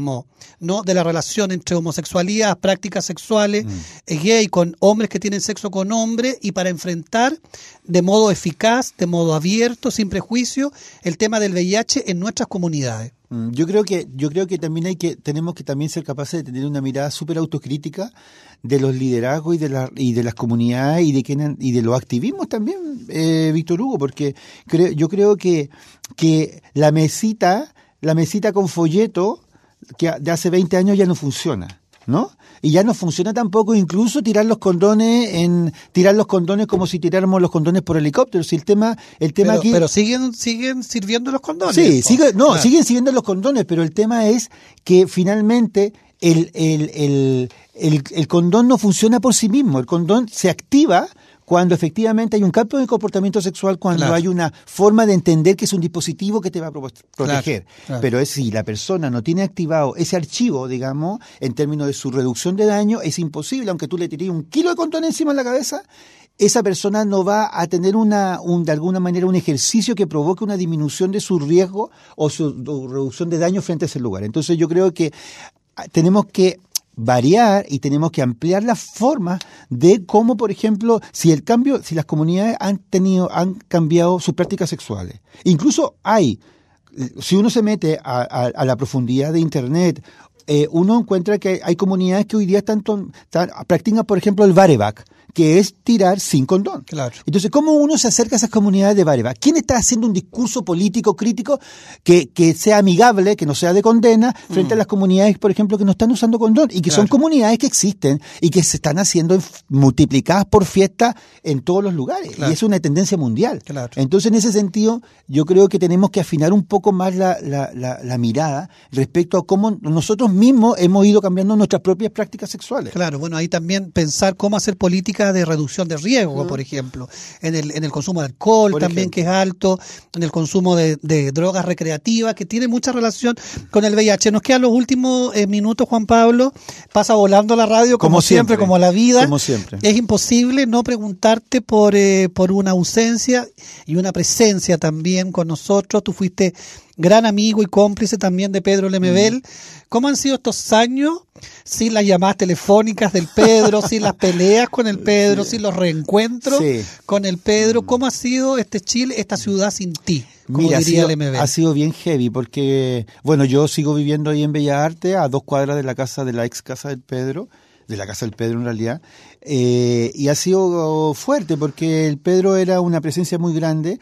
¿no?, de la relación entre homosexualidad, prácticas sexuales, mm. gay, con hombres que tienen sexo con hombres, y para enfrentar de modo eficaz, de modo abierto, sin prejuicio, el tema del V I H en nuestras comunidades. Yo creo que yo creo que también hay que tenemos que también ser capaces de tener una mirada súper autocrítica de los liderazgos y de la, y de las comunidades y de quienes, y de los activismos también, eh, Víctor Hugo, porque creo, yo creo que que la mesita la mesita con folleto que de hace veinte años ya no funciona, ¿no? Y ya no funciona tampoco incluso tirar los condones en tirar los condones como si tiráramos los condones por helicóptero. Si el tema el tema pero, aquí pero siguen siguen sirviendo los condones. Sí, sigue, no, claro. siguen sirviendo los condones, pero el tema es que finalmente el el el el, el condón no funciona por sí mismo. El condón se activa cuando efectivamente hay un cambio de comportamiento sexual, cuando claro. hay una forma de entender que es un dispositivo que te va a proteger. Claro, claro. Pero es si la persona no tiene activado ese archivo, digamos, en términos de su reducción de daño, es imposible, aunque tú le tires un kilo de condón encima de la cabeza, esa persona no va a tener una un, de alguna manera un ejercicio que provoque una disminución de su riesgo o su, su reducción de daño frente a ese lugar. Entonces yo creo que tenemos que variar y tenemos que ampliar las formas de cómo, por ejemplo, si el cambio, si las comunidades han tenido, han cambiado sus prácticas sexuales. Incluso hay, si uno se mete a, a, a la profundidad de Internet, eh, uno encuentra que hay comunidades que hoy día están, están practican, por ejemplo, el bareback, que es tirar sin condón. Claro. Entonces, ¿cómo uno se acerca a esas comunidades de bareback? ¿Quién está haciendo un discurso político crítico que, que sea amigable, que no sea de condena, frente mm. a las comunidades, por ejemplo, que no están usando condón? Y que claro. son comunidades que existen y que se están haciendo multiplicadas por fiesta en todos los lugares. Claro. Y es una tendencia mundial. Claro. Entonces, en ese sentido, yo creo que tenemos que afinar un poco más la, la, la, la mirada respecto a cómo nosotros mismos hemos ido cambiando nuestras propias prácticas sexuales. Claro, bueno, ahí también pensar cómo hacer política de reducción de riesgo, uh-huh. por ejemplo, en el en el consumo de alcohol por también, ejemplo. Que es alto, en el consumo de, de drogas recreativas, que tiene mucha relación con el V I H. Nos quedan los últimos eh, minutos, Juan Pablo, pasa volando la radio, como, como siempre, siempre, como la vida. Como siempre. Es imposible no preguntarte por, eh, por una ausencia y una presencia también con nosotros. Tú fuiste gran amigo y cómplice también de Pedro Lemebel. Mm. ¿Cómo han sido estos años sin las llamadas telefónicas del Pedro, sin las peleas con el Pedro, sí. sin los reencuentros sí. con el Pedro? ¿Cómo ha sido este Chile, esta ciudad sin ti? Como Mira, diría ha, sido, Lemebel. ha sido bien heavy porque, bueno, yo sigo viviendo ahí en Bellas Artes, a dos cuadras de la casa, de la ex casa del Pedro, de la casa del Pedro en realidad, eh, y ha sido fuerte porque el Pedro era una presencia muy grande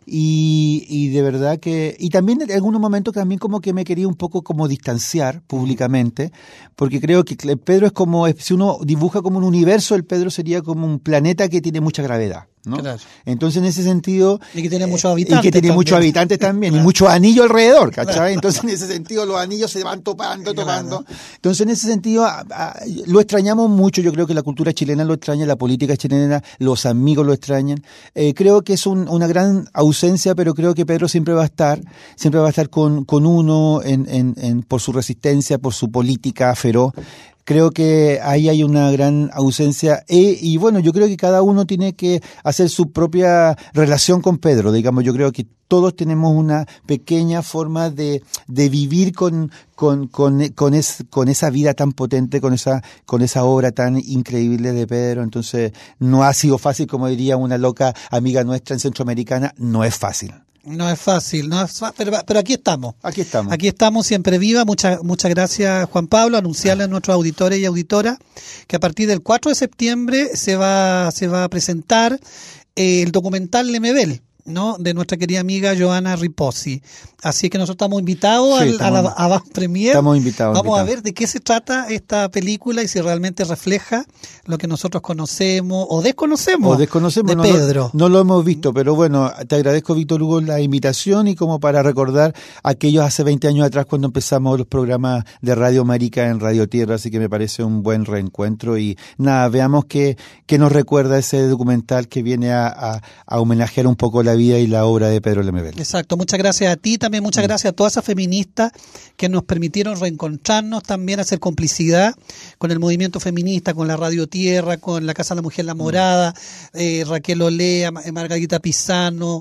y, y de verdad que, y también en algunos momentos también como que me quería un poco como distanciar públicamente, porque creo que el Pedro es como, si uno dibuja como un universo, el Pedro sería como un planeta que tiene mucha gravedad. ¿No? Claro. Entonces, en ese sentido... Y que tiene muchos habitantes. Y que tiene también. muchos habitantes también, claro. y muchos anillos alrededor, ¿cachai? Claro. Entonces, en ese sentido, los anillos se van topando, topando. Claro. Entonces, en ese sentido, a, a, lo extrañamos mucho. Yo creo que la cultura chilena lo extraña, la política chilena, los amigos lo extrañan. Eh, creo que es un, una gran ausencia, pero creo que Pedro siempre va a estar, siempre va a estar con, con uno en, en, en, por su resistencia, por su política feroz. Creo que ahí hay una gran ausencia e, y bueno, yo creo que cada uno tiene que hacer su propia relación con Pedro, digamos, yo creo que todos tenemos una pequeña forma de, de vivir con, con, con, con, es, con esa vida tan potente, con esa, con esa obra tan increíble de Pedro. Entonces, no ha sido fácil, como diría una loca amiga nuestra en Centroamericana, no es fácil. No es fácil, no es fa- pero, pero aquí estamos. Aquí estamos. Aquí estamos, siempre viva. Muchas muchas gracias, Juan Pablo. Anunciarle a nuestros auditores y auditoras que a partir del cuatro de septiembre se va, se va a presentar eh, el documental Lemebel, ¿no? De nuestra querida amiga Joana Riposi. Así que nosotros estamos invitados sí, al, estamos, a la Avant Premier. Estamos invitados. Vamos invitados. a ver de qué se trata esta película y si realmente refleja lo que nosotros conocemos o desconocemos, o desconocemos de no Pedro. Lo, no lo hemos visto, pero bueno, te agradezco, Víctor Hugo, la invitación y como para recordar aquellos hace veinte años atrás cuando empezamos los programas de Radio Marica en Radio Tierra, así que me parece un buen reencuentro y nada, veamos qué, qué nos recuerda ese documental que viene a, a, a homenajear un poco la vida y la obra de Pedro Lemebel. Exacto, muchas gracias a ti, también muchas gracias a todas esas feministas que nos permitieron reencontrarnos, también hacer complicidad con el movimiento feminista, con la Radio Tierra, con la Casa de la Mujer La Morada, eh, Raquel Olea, Margarita Pisano,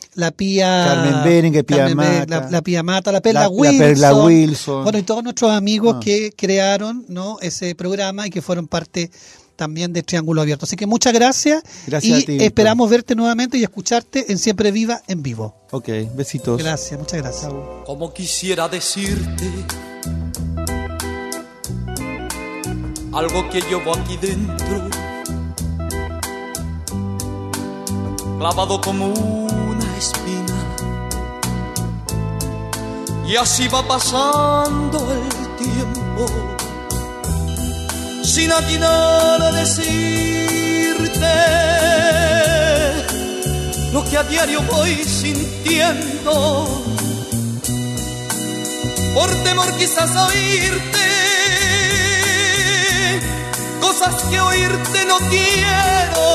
la Pía Carmen Berenguer, Pía Carmen Be- Mata, la, la Pía Mata, la Perla la, Wilson, la Perla Wilson. Bueno, y todos nuestros amigos Ah. que crearon, ¿no?, ese programa y que fueron parte también de Triángulo Abierto. Así que muchas gracias, Gracias y a ti, Víctor. esperamos verte nuevamente y escucharte en Siempre Viva en vivo. Ok, besitos. Gracias, muchas gracias. Como quisiera decirte algo que llevo aquí dentro, clavado como una espina, y así va pasando el tiempo sin atinar a decirte lo que a diario voy sintiendo, por temor quizás a oírte cosas que oírte no quiero.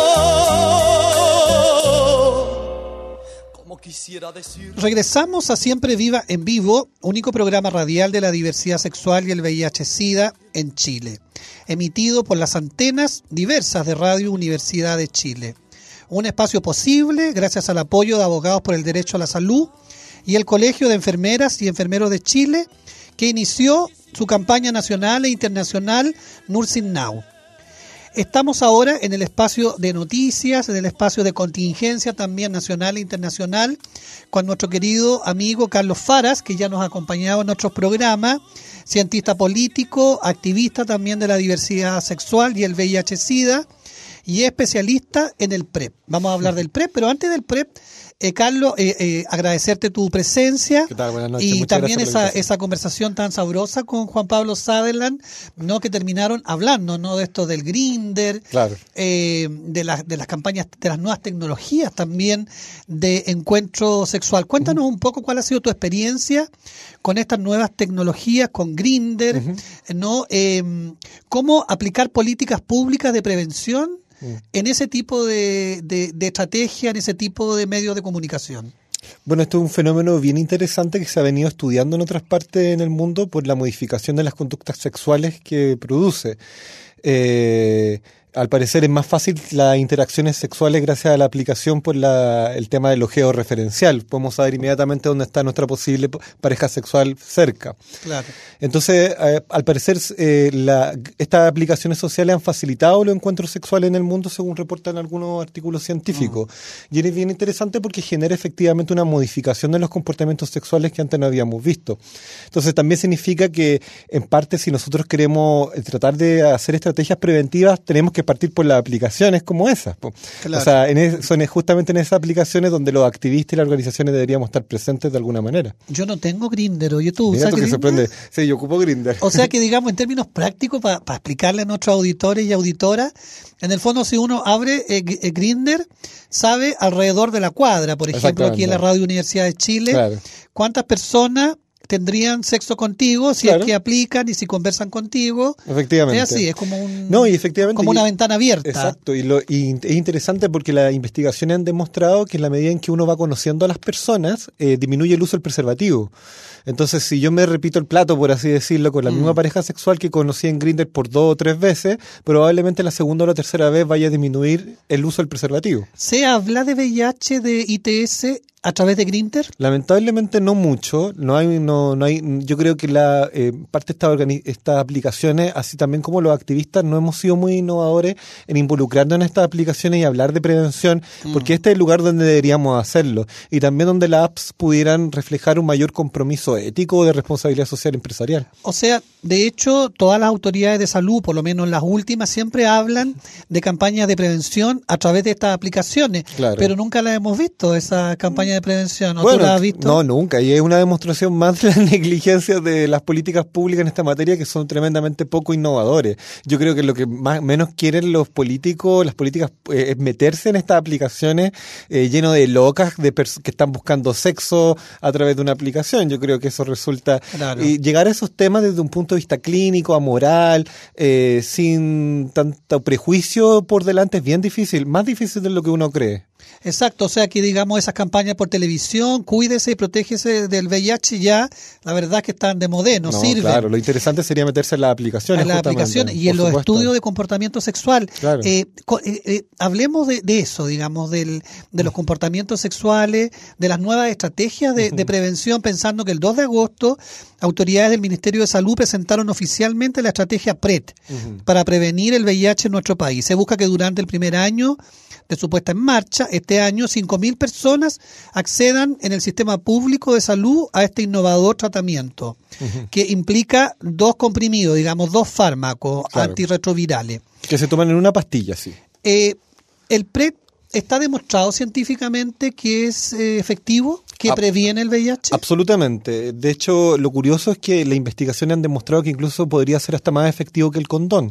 Como quisiera decir. Regresamos a Siempre Viva en vivo, único programa radial de la diversidad sexual y el V I H-Sida en Chile, emitido por las antenas diversas de Radio Universidad de Chile. Un espacio posible gracias al apoyo de Abogados por el Derecho a la Salud y el Colegio de Enfermeras y Enfermeros de Chile, que inició su campaña nacional e internacional Nursing Now. Estamos ahora en el espacio de noticias, en el espacio de contingencia también nacional e internacional, con nuestro querido amigo Carlos Faras, que ya nos ha acompañado en nuestros programas, cientista político, activista también de la diversidad sexual y el V I H-Sida, y especialista en el PrEP. Vamos a hablar del PrEP, pero antes del PrEP, eh, Carlos, eh, eh, agradecerte tu presencia. ¿Qué tal? Buenas noches. Y Muchas también gracias por la esa, esa conversación tan sabrosa con Juan Pablo Sutherland, ¿no?, que terminaron hablando, ¿no?, de esto del Grindr, Claro. eh, de, las de las campañas, de las nuevas tecnologías también de encuentro sexual. Cuéntanos uh-huh. un poco cuál ha sido tu experiencia con estas nuevas tecnologías, con Grindr, uh-huh. ¿no? Eh, cómo aplicar políticas públicas de prevención en ese tipo de, de, de estrategia, en ese tipo de medios de comunicación. Bueno, esto es un fenómeno bien interesante que se ha venido estudiando en otras partes en el mundo por la modificación de las conductas sexuales que produce. Eh, al parecer es más fácil las interacciones sexuales gracias a la aplicación por la, el tema del georreferencial. Podemos saber inmediatamente dónde está nuestra posible pareja sexual cerca. Claro. Entonces, eh, al parecer, eh, la, estas aplicaciones sociales han facilitado los encuentros sexuales en el mundo, según reportan algunos artículos científicos. Mm. Y es bien interesante porque genera efectivamente una modificación de los comportamientos sexuales que antes no habíamos visto. Entonces, también significa que, en parte, si nosotros queremos tratar de hacer estrategias preventivas, tenemos que partir por las aplicaciones como esas. Claro. O sea, en es, son justamente en esas aplicaciones donde los activistas y las organizaciones deberíamos estar presentes de alguna manera. Yo no tengo Grindr, oye tú. Mira tú que sorprende. Sí, yo ocupo Grindr. O sea que, digamos, en términos prácticos, para pa explicarle a nuestros auditores y auditoras, en el fondo, si uno abre eh, Grindr, sabe alrededor de la cuadra, por ejemplo, aquí en la Radio Universidad de Chile, claro. cuántas personas tendrían sexo contigo, si claro. es que aplican y si conversan contigo. Efectivamente. Es así, es como un no, y efectivamente, como una y, ventana abierta. Exacto, y, lo, y es interesante porque las investigaciones han demostrado que en la medida en que uno va conociendo a las personas, eh, disminuye el uso del preservativo. Entonces, si yo me repito el plato, por así decirlo, con la mm. misma pareja sexual que conocí en Grindr por dos o tres veces, probablemente la segunda o la tercera vez vaya a disminuir el uso del preservativo. ¿Se habla de V I H, de I T S a través de Grindr? Lamentablemente no mucho. No hay, no, no hay. Yo creo que la eh, parte de estas estas aplicaciones, así también como los activistas, no hemos sido muy innovadores en involucrarnos en estas aplicaciones y hablar de prevención, mm. porque este es el lugar donde deberíamos hacerlo y también donde las apps pudieran reflejar un mayor compromiso ético o de responsabilidad social empresarial. O sea, de hecho, todas las autoridades de salud, por lo menos las últimas, siempre hablan de campañas de prevención a través de estas aplicaciones, claro. pero nunca las hemos visto, esa campaña de prevención. ¿O bueno, tú la has visto? No, nunca. Y es una demostración más de la negligencia de las políticas públicas en esta materia, que son tremendamente poco innovadores. Yo creo que lo que más menos quieren los políticos, las políticas, eh, es meterse en estas aplicaciones eh, lleno de locas de que están buscando sexo a través de una aplicación. Yo creo que eso resulta... Claro. Y llegar a esos temas desde un punto de vista clínico, amoral, eh, sin tanto prejuicio por delante, es bien difícil, más difícil de lo que uno cree. Exacto, o sea que digamos esas campañas por televisión, cuídese y protégese del V I H, ya la verdad es que están de modé, no, no sirven. Claro, lo interesante sería meterse en las aplicaciones. En las aplicaciones y en los supuesto. estudios de comportamiento sexual. Claro. Eh, eh, eh, hablemos de, de eso, digamos, del, de los comportamientos sexuales, de las nuevas estrategias de, de prevención, pensando que el dos de agosto autoridades del Ministerio de Salud presentaron oficialmente la estrategia P R E T uh-huh. para prevenir el V I H en nuestro país. Se busca que durante el primer año de su puesta en marcha, este año, cinco mil personas accedan en el sistema público de salud a este innovador tratamiento, uh-huh. que implica dos comprimidos, digamos, dos fármacos claro. antirretrovirales. Que se toman en una pastilla, sí. Eh, el P R E T está demostrado científicamente que es eh, efectivo, que a- previene el V I H. Absolutamente. De hecho, lo curioso es que las investigaciones han demostrado que incluso podría ser hasta más efectivo que el condón.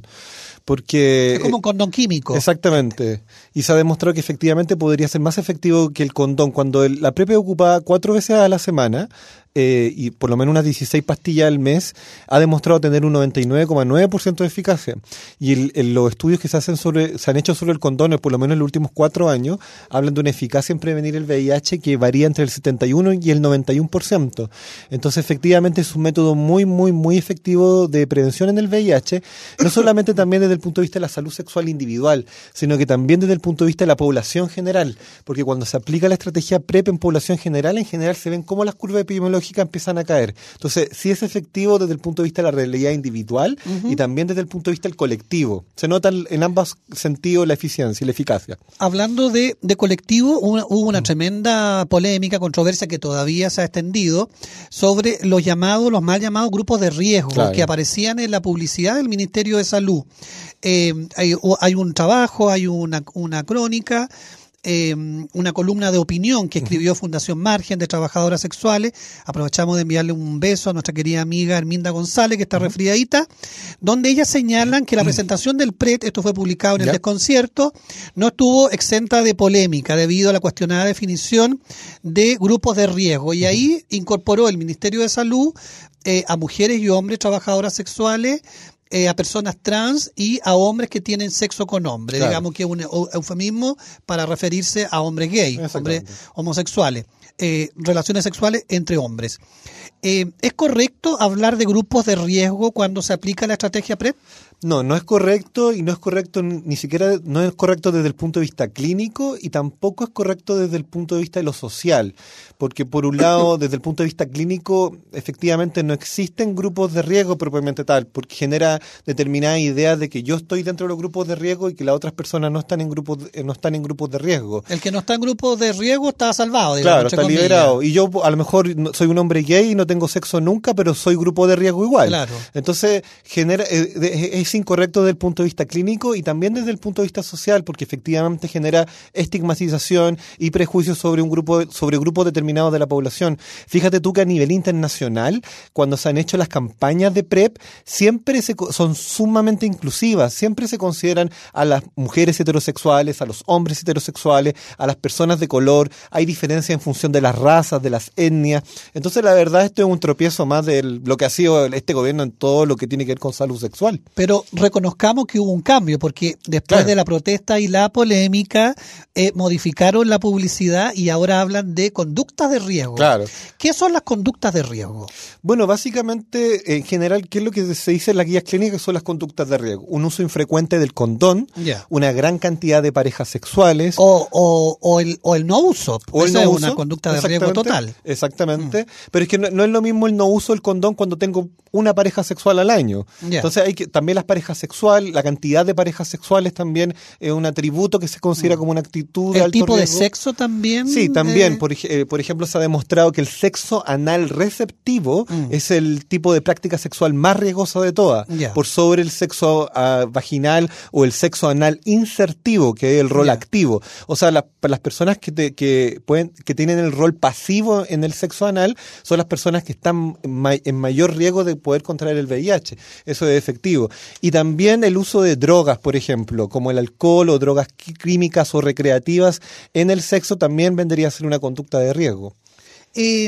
Porque, es como un condón químico. Exactamente. Y se ha demostrado que efectivamente podría ser más efectivo que el condón. Cuando el, la P R E P ocupa cuatro veces a la semana, eh, y por lo menos unas dieciséis pastillas al mes, ha demostrado tener un noventa y nueve coma nueve por ciento de eficacia. Y el, el, los estudios que se hacen sobre, se han hecho sobre el condón, por lo menos en los últimos cuatro años, hablan de una eficacia en prevenir el V I H que varía entre el setenta y uno y el noventa y uno por ciento. Entonces, efectivamente, es un método muy, muy, muy efectivo de prevención en el V I H, no solamente también desde el punto de vista de la salud sexual individual, sino que también desde el punto de vista de la población general, porque cuando se aplica la estrategia P R E P en población general, en general se ven cómo las curvas epidemiológicas empiezan a caer. Entonces, sí es efectivo desde el punto de vista de la realidad individual uh-huh. y también desde el punto de vista del colectivo. Se nota en ambos sentidos la eficiencia y la eficacia. Hablando de, de colectivo, una, hubo una uh-huh. tremenda polémica, controversia que todavía se ha extendido sobre los llamados, los mal llamados grupos de riesgo claro. que aparecían en la publicidad del Ministerio de Salud. Eh, hay, hay un trabajo, hay una, una crónica, eh, una columna de opinión que escribió Fundación Margen de Trabajadoras Sexuales. Aprovechamos de enviarle un beso a nuestra querida amiga Herminda González, que está uh-huh. resfriadita, donde ellas señalan que la presentación del P R E T, esto fue publicado en el ¿Ya? Desconcierto, no estuvo exenta de polémica debido a la cuestionada definición de grupos de riesgo. Y ahí incorporó el Ministerio de Salud eh, a mujeres y hombres trabajadoras sexuales, Eh, a personas trans y a hombres que tienen sexo con hombres, claro. digamos que es un eufemismo para referirse a hombres gay, hombres homosexuales, eh, relaciones sexuales entre hombres. Eh, ¿Es correcto hablar de grupos de riesgo cuando se aplica la estrategia P R E T? No, no es correcto y no es correcto ni siquiera, no es correcto desde el punto de vista clínico y tampoco es correcto desde el punto de vista de lo social, porque por un lado, desde el punto de vista clínico, efectivamente no existen grupos de riesgo propiamente tal, porque genera determinadas ideas de que yo estoy dentro de los grupos de riesgo y que las otras personas no están en grupos, no están en grupos de riesgo. El que no está en grupos de riesgo está salvado, digamos. Claro, está comillas. liberado. Y yo a lo mejor soy un hombre gay y no tengo sexo nunca, pero soy grupo de riesgo igual. Claro. Entonces, genera, eh, es incorrecto desde el punto de vista clínico y también desde el punto de vista social, porque efectivamente genera estigmatización y prejuicios sobre un grupo, sobre grupos determinados de la población. Fíjate tú que a nivel internacional, cuando se han hecho las campañas de P R E P, siempre se, son sumamente inclusivas, siempre se consideran a las mujeres heterosexuales, a los hombres heterosexuales, a las personas de color, hay diferencia en función de las razas, de las etnias. Entonces, la verdad, esto es un tropiezo más de lo que ha sido este gobierno en todo lo que tiene que ver con salud sexual. Pero reconozcamos que hubo un cambio, porque después claro. de la protesta y la polémica, eh, modificaron la publicidad y ahora hablan de conductas de riesgo. Claro. ¿Qué son las conductas de riesgo? Bueno, básicamente, en general, ¿qué es lo que se dice en las guías clínicas? Son las conductas de riesgo. Un uso infrecuente del condón, yeah. una gran cantidad de parejas sexuales. O, o, o, el, o el no uso. O el no es uso. Una conducta de riesgo total. Exactamente. Mm. Pero es que no, no es lo mismo el no uso del condón cuando tengo una pareja sexual al año. Yeah. Entonces, hay que también las parejas sexuales, la cantidad de parejas sexuales también es un atributo que se considera mm. como una actitud de ¿El alto tipo riesgo. de sexo también? Sí, también. Eh... Por, eh, por ejemplo, se ha demostrado que el sexo anal receptivo mm. es el tipo de práctica sexual más riesgosa de todas, yeah. por sobre el sexo uh, vaginal o el sexo anal insertivo, que es el rol yeah. activo. O sea, la, las personas que, te, que, pueden, que tienen el rol pasivo en el sexo anal son las personas que están ma- en mayor riesgo de poder contraer el V I H. Eso es efectivo. Y también el uso de drogas, por ejemplo, como el alcohol o drogas químicas o recreativas en el sexo también vendría a ser una conducta de riesgo. Eh,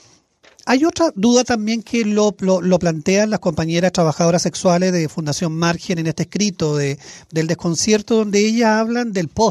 hay otra duda también que lo, lo, lo plantean las compañeras trabajadoras sexuales de Fundación Margen en este escrito de, del desconcierto, donde ellas hablan del post.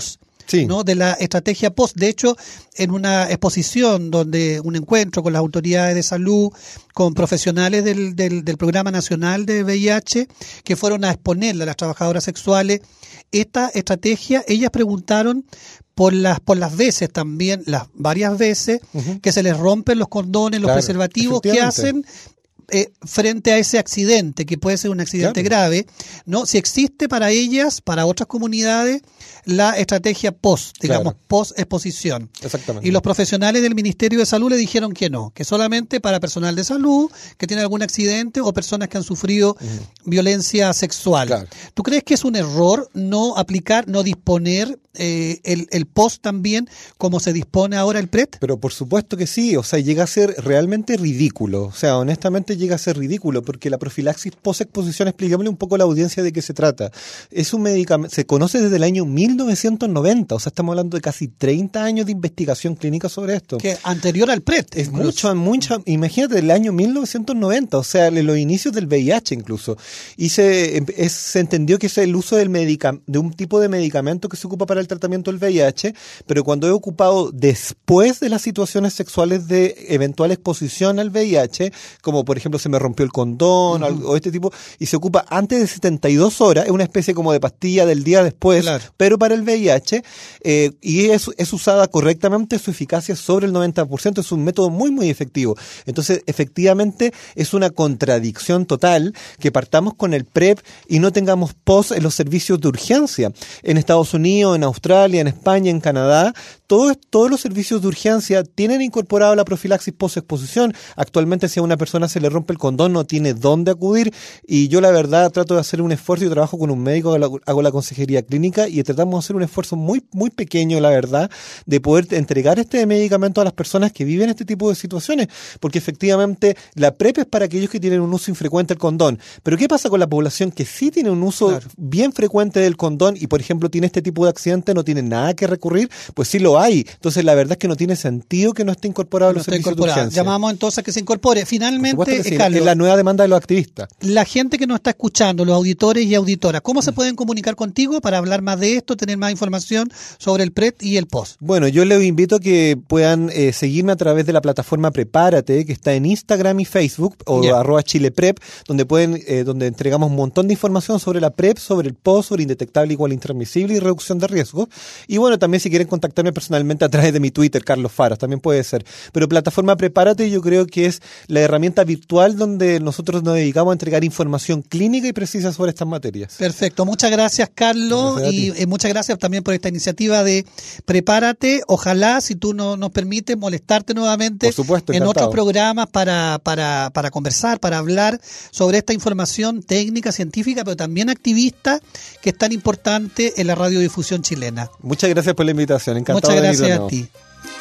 sí. ¿no? de la estrategia post. De hecho, en una exposición donde un encuentro con las autoridades de salud, con profesionales del, del, del Programa Nacional de V I H, que fueron a exponerle a las trabajadoras sexuales esta estrategia, ellas preguntaron por las por las veces también, las varias veces, uh-huh. que se les rompen los condones, los claro, preservativos, ¿qué hacen eh, frente a ese accidente, que puede ser un accidente claro. grave? ¿No? Si existe para ellas, para otras comunidades, la estrategia post, digamos, claro. post-exposición. Exactamente. Y los profesionales del Ministerio de Salud le dijeron que no, que solamente para personal de salud, que tiene algún accidente o personas que han sufrido uh-huh. violencia sexual. Claro. ¿Tú crees que es un error no aplicar, no disponer eh, el, el post también como se dispone ahora el PREP? Pero por supuesto que sí, o sea, llega a ser realmente ridículo, o sea, honestamente llega a ser ridículo, porque la profilaxis post-exposición, expliquémosle un poco a la audiencia de qué se trata. Es un medicamento, se conoce desde el año mil novecientos noventa, o sea, estamos hablando de casi treinta años de investigación clínica sobre esto. Que anterior al PREP. Es mucho, mucho, imagínate, del año mil novecientos noventa, o sea, los inicios del V I H incluso. Y se, es, se entendió que es el uso del medica, de un tipo de medicamento que se ocupa para el tratamiento del V I H, pero cuando es ocupado después de las situaciones sexuales de eventual exposición al V I H, como por ejemplo se me rompió el condón, uh-huh. o este tipo, y se ocupa antes de setenta y dos horas, es una especie como de pastilla del día después, claro. pero para el V I H, eh, y es, es usada correctamente, su eficacia es sobre el noventa por ciento, es un método muy muy efectivo. Entonces, efectivamente, es una contradicción total que partamos con el PrEP y no tengamos post en los servicios de urgencia. En Estados Unidos, en Australia, en España, en Canadá, todos, todos los servicios de urgencia tienen incorporado la profilaxis post-exposición. Actualmente, si a una persona se le rompe el condón, no tiene dónde acudir, y yo la verdad trato de hacer un esfuerzo y trabajo con un médico, hago la, hago la consejería clínica y tratamos de hacer un esfuerzo muy, muy pequeño, la verdad, de poder entregar este medicamento a las personas que viven este tipo de situaciones, porque efectivamente la PrEP es para aquellos que tienen un uso infrecuente del condón. Pero ¿qué pasa con la población que sí tiene un uso claro. bien frecuente del condón y, por ejemplo, tiene este tipo de accidente, no tiene nada que recurrir? Pues sí lo hay. Entonces, la verdad es que no tiene sentido que no esté incorporado a los no servicios de urgencia. Llamamos entonces a que se incorpore. Finalmente, sí, Carlos, es la nueva demanda de los activistas. La gente que nos está escuchando, los auditores y auditoras, ¿cómo se pueden comunicar contigo para hablar más de esto, tener más información sobre el PrEP y el post? Bueno, yo les invito a que puedan eh, seguirme a través de la plataforma Prepárate, que está en Instagram y Facebook, o yeah. arroba chileprep, donde pueden, eh, donde entregamos un montón de información sobre la PrEP, sobre el post, sobre indetectable igual intransmisible y reducción de riesgos. Y bueno, también si quieren contactarme personalmente a través de mi Twitter, Carlos Faras, también puede ser. Pero plataforma Prepárate yo creo que es la herramienta virtual donde nosotros nos dedicamos a entregar información clínica y precisa sobre estas materias. Perfecto, muchas gracias, Carlos, gracias y eh, muchas gracias también por esta iniciativa de Prepárate. Ojalá, si tú no, nos permites, molestarte nuevamente por supuesto, en otros programas para, para, para conversar, para hablar sobre esta información técnica, científica, pero también activista, que es tan importante en la radiodifusión chilena. Muchas gracias por la invitación, encantado. Muchas de gracias a ti.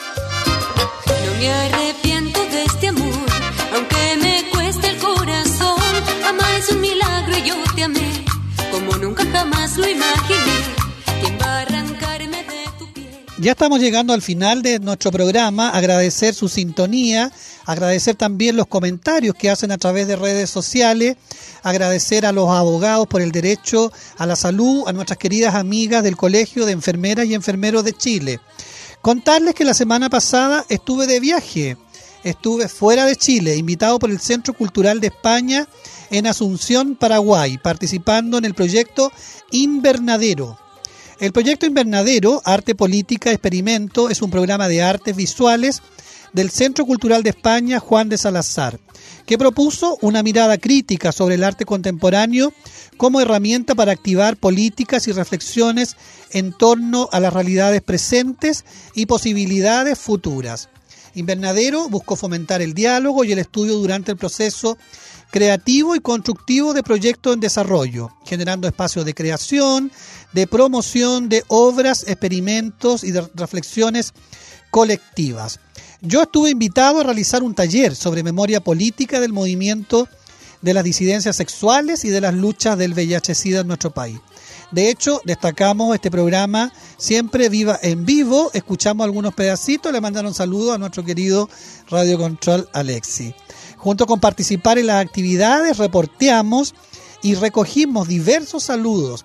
No me arrepiento de este amor, aunque me cueste el corazón. Amar es un milagro y yo te amé como nunca jamás lo imaginé. ¿Quién va a arrancarme de tu piel? Ya estamos llegando al final de nuestro programa. Agradecer su sintonía, agradecer también los comentarios que hacen a través de redes sociales, agradecer a los abogados por el derecho a la salud, a nuestras queridas amigas del Colegio de Enfermeras y Enfermeros de Chile. Contarles que la semana pasada estuve de viaje, estuve fuera de Chile, invitado por el Centro Cultural de España en Asunción, Paraguay, participando en el proyecto Invernadero. El proyecto Invernadero, Arte, Política, Experimento, es un programa de artes visuales del Centro Cultural de España Juan de Salazar, que propuso una mirada crítica sobre el arte contemporáneo como herramienta para activar políticas y reflexiones en torno a las realidades presentes y posibilidades futuras. Invernadero buscó fomentar el diálogo y el estudio durante el proceso creativo y constructivo de proyectos en desarrollo, generando espacios de creación, de promoción de obras, experimentos y de reflexiones colectivas. Yo estuve invitado a realizar un taller sobre memoria política del movimiento de las disidencias sexuales y de las luchas del V I H-Sida en nuestro país. De hecho, destacamos este programa Siempre Viva en Vivo, escuchamos algunos pedacitos, le mandaron saludos a nuestro querido Radio Control Alexi. Junto con participar en las actividades, reporteamos y recogimos diversos saludos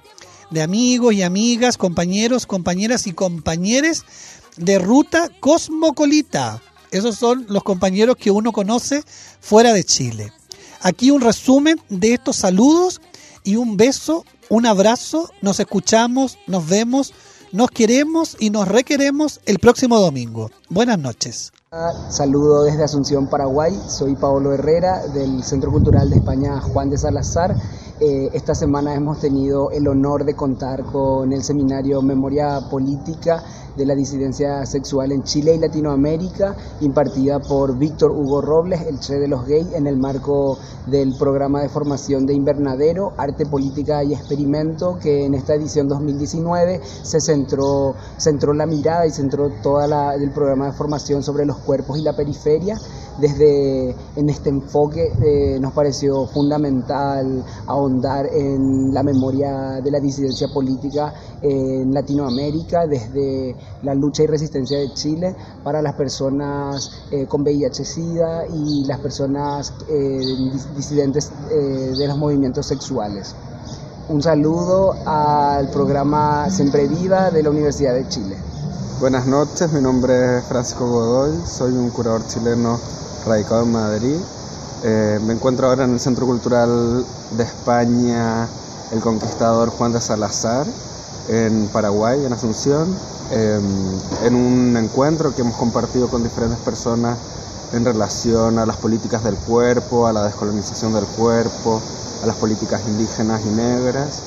de amigos y amigas, compañeros, compañeras y compañeres de Ruta Cosmopolita. Esos son los compañeros que uno conoce fuera de Chile. Aquí un resumen de estos saludos y un beso, un abrazo. Nos escuchamos, nos vemos, nos queremos y nos requeremos el próximo domingo. Buenas noches. Saludo desde Asunción, Paraguay. Soy Paolo Herrera del Centro Cultural de España Juan de Salazar. Eh, esta semana hemos tenido el honor de contar con el seminario Memoria Política de la disidencia sexual en Chile y Latinoamérica, impartida por Víctor Hugo Robles, el Che de los Gays, en el marco del programa de formación de Invernadero, Arte, Política y Experimento, que en esta edición dos mil diecinueve se centró, centró la mirada y centró toda la, el programa de formación sobre los cuerpos y la periferia. Desde en este enfoque eh, nos pareció fundamental ahondar en la memoria de la disidencia política en Latinoamérica, desde la lucha y resistencia de Chile para las personas eh, con V I H-Sida y las personas eh, disidentes eh, de los movimientos sexuales. Un saludo al programa Siempre Viva de la Universidad de Chile. Buenas noches, mi nombre es Francisco Godoy, soy un curador chileno radicado en Madrid. Eh, me encuentro ahora en el Centro Cultural de España El Conquistador Juan de Salazar, en Paraguay, en Asunción, eh, en un encuentro que hemos compartido con diferentes personas en relación a las políticas del cuerpo, a la descolonización del cuerpo, a las políticas indígenas y negras.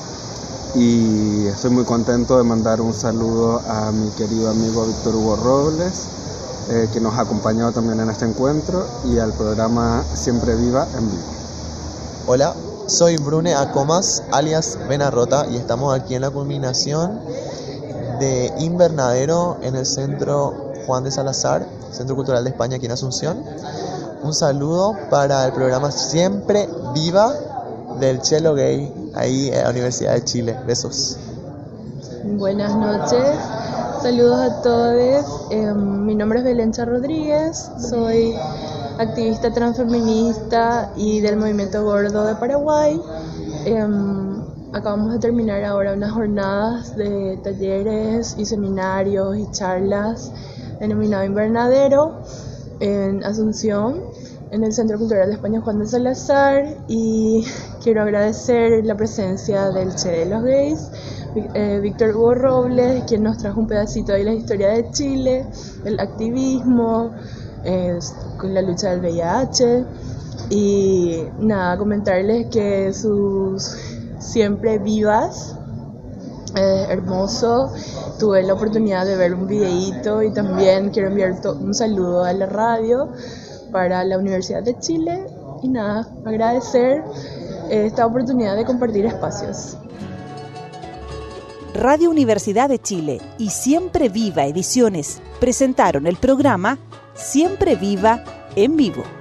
Y estoy muy contento de mandar un saludo a mi querido amigo Víctor Hugo Robles, eh, que nos ha acompañado también en este encuentro, y al programa Siempre Viva en Vivo. Hola, soy Brune Acomas, alias Vena Rota, y estamos aquí en la culminación de Invernadero en el Centro Juan de Salazar, Centro Cultural de España aquí en Asunción. Un saludo para el programa Siempre Viva del Chelo Gay, ahí en la Universidad de Chile. Besos. Buenas noches, saludos a todos. Eh, mi nombre es Belencha Rodríguez, soy activista transfeminista y del movimiento gordo de Paraguay. Eh, acabamos de terminar ahora unas jornadas de talleres y seminarios y charlas denominado Invernadero en Asunción, en el Centro Cultural de España Juan de Salazar, y quiero agradecer la presencia del Che de los Gays, eh, Víctor Hugo Robles, quien nos trajo un pedacito de la historia de Chile, el activismo, eh, con la lucha del V I H, y nada, comentarles que sus Siempre Vivas, eh, hermoso. Tuve la oportunidad de ver un videíto y también quiero enviar un saludo a la radio para la Universidad de Chile y nada, agradecer esta oportunidad de compartir espacios. Radio Universidad de Chile y Siempre Viva Ediciones presentaron el programa Siempre Viva en Vivo.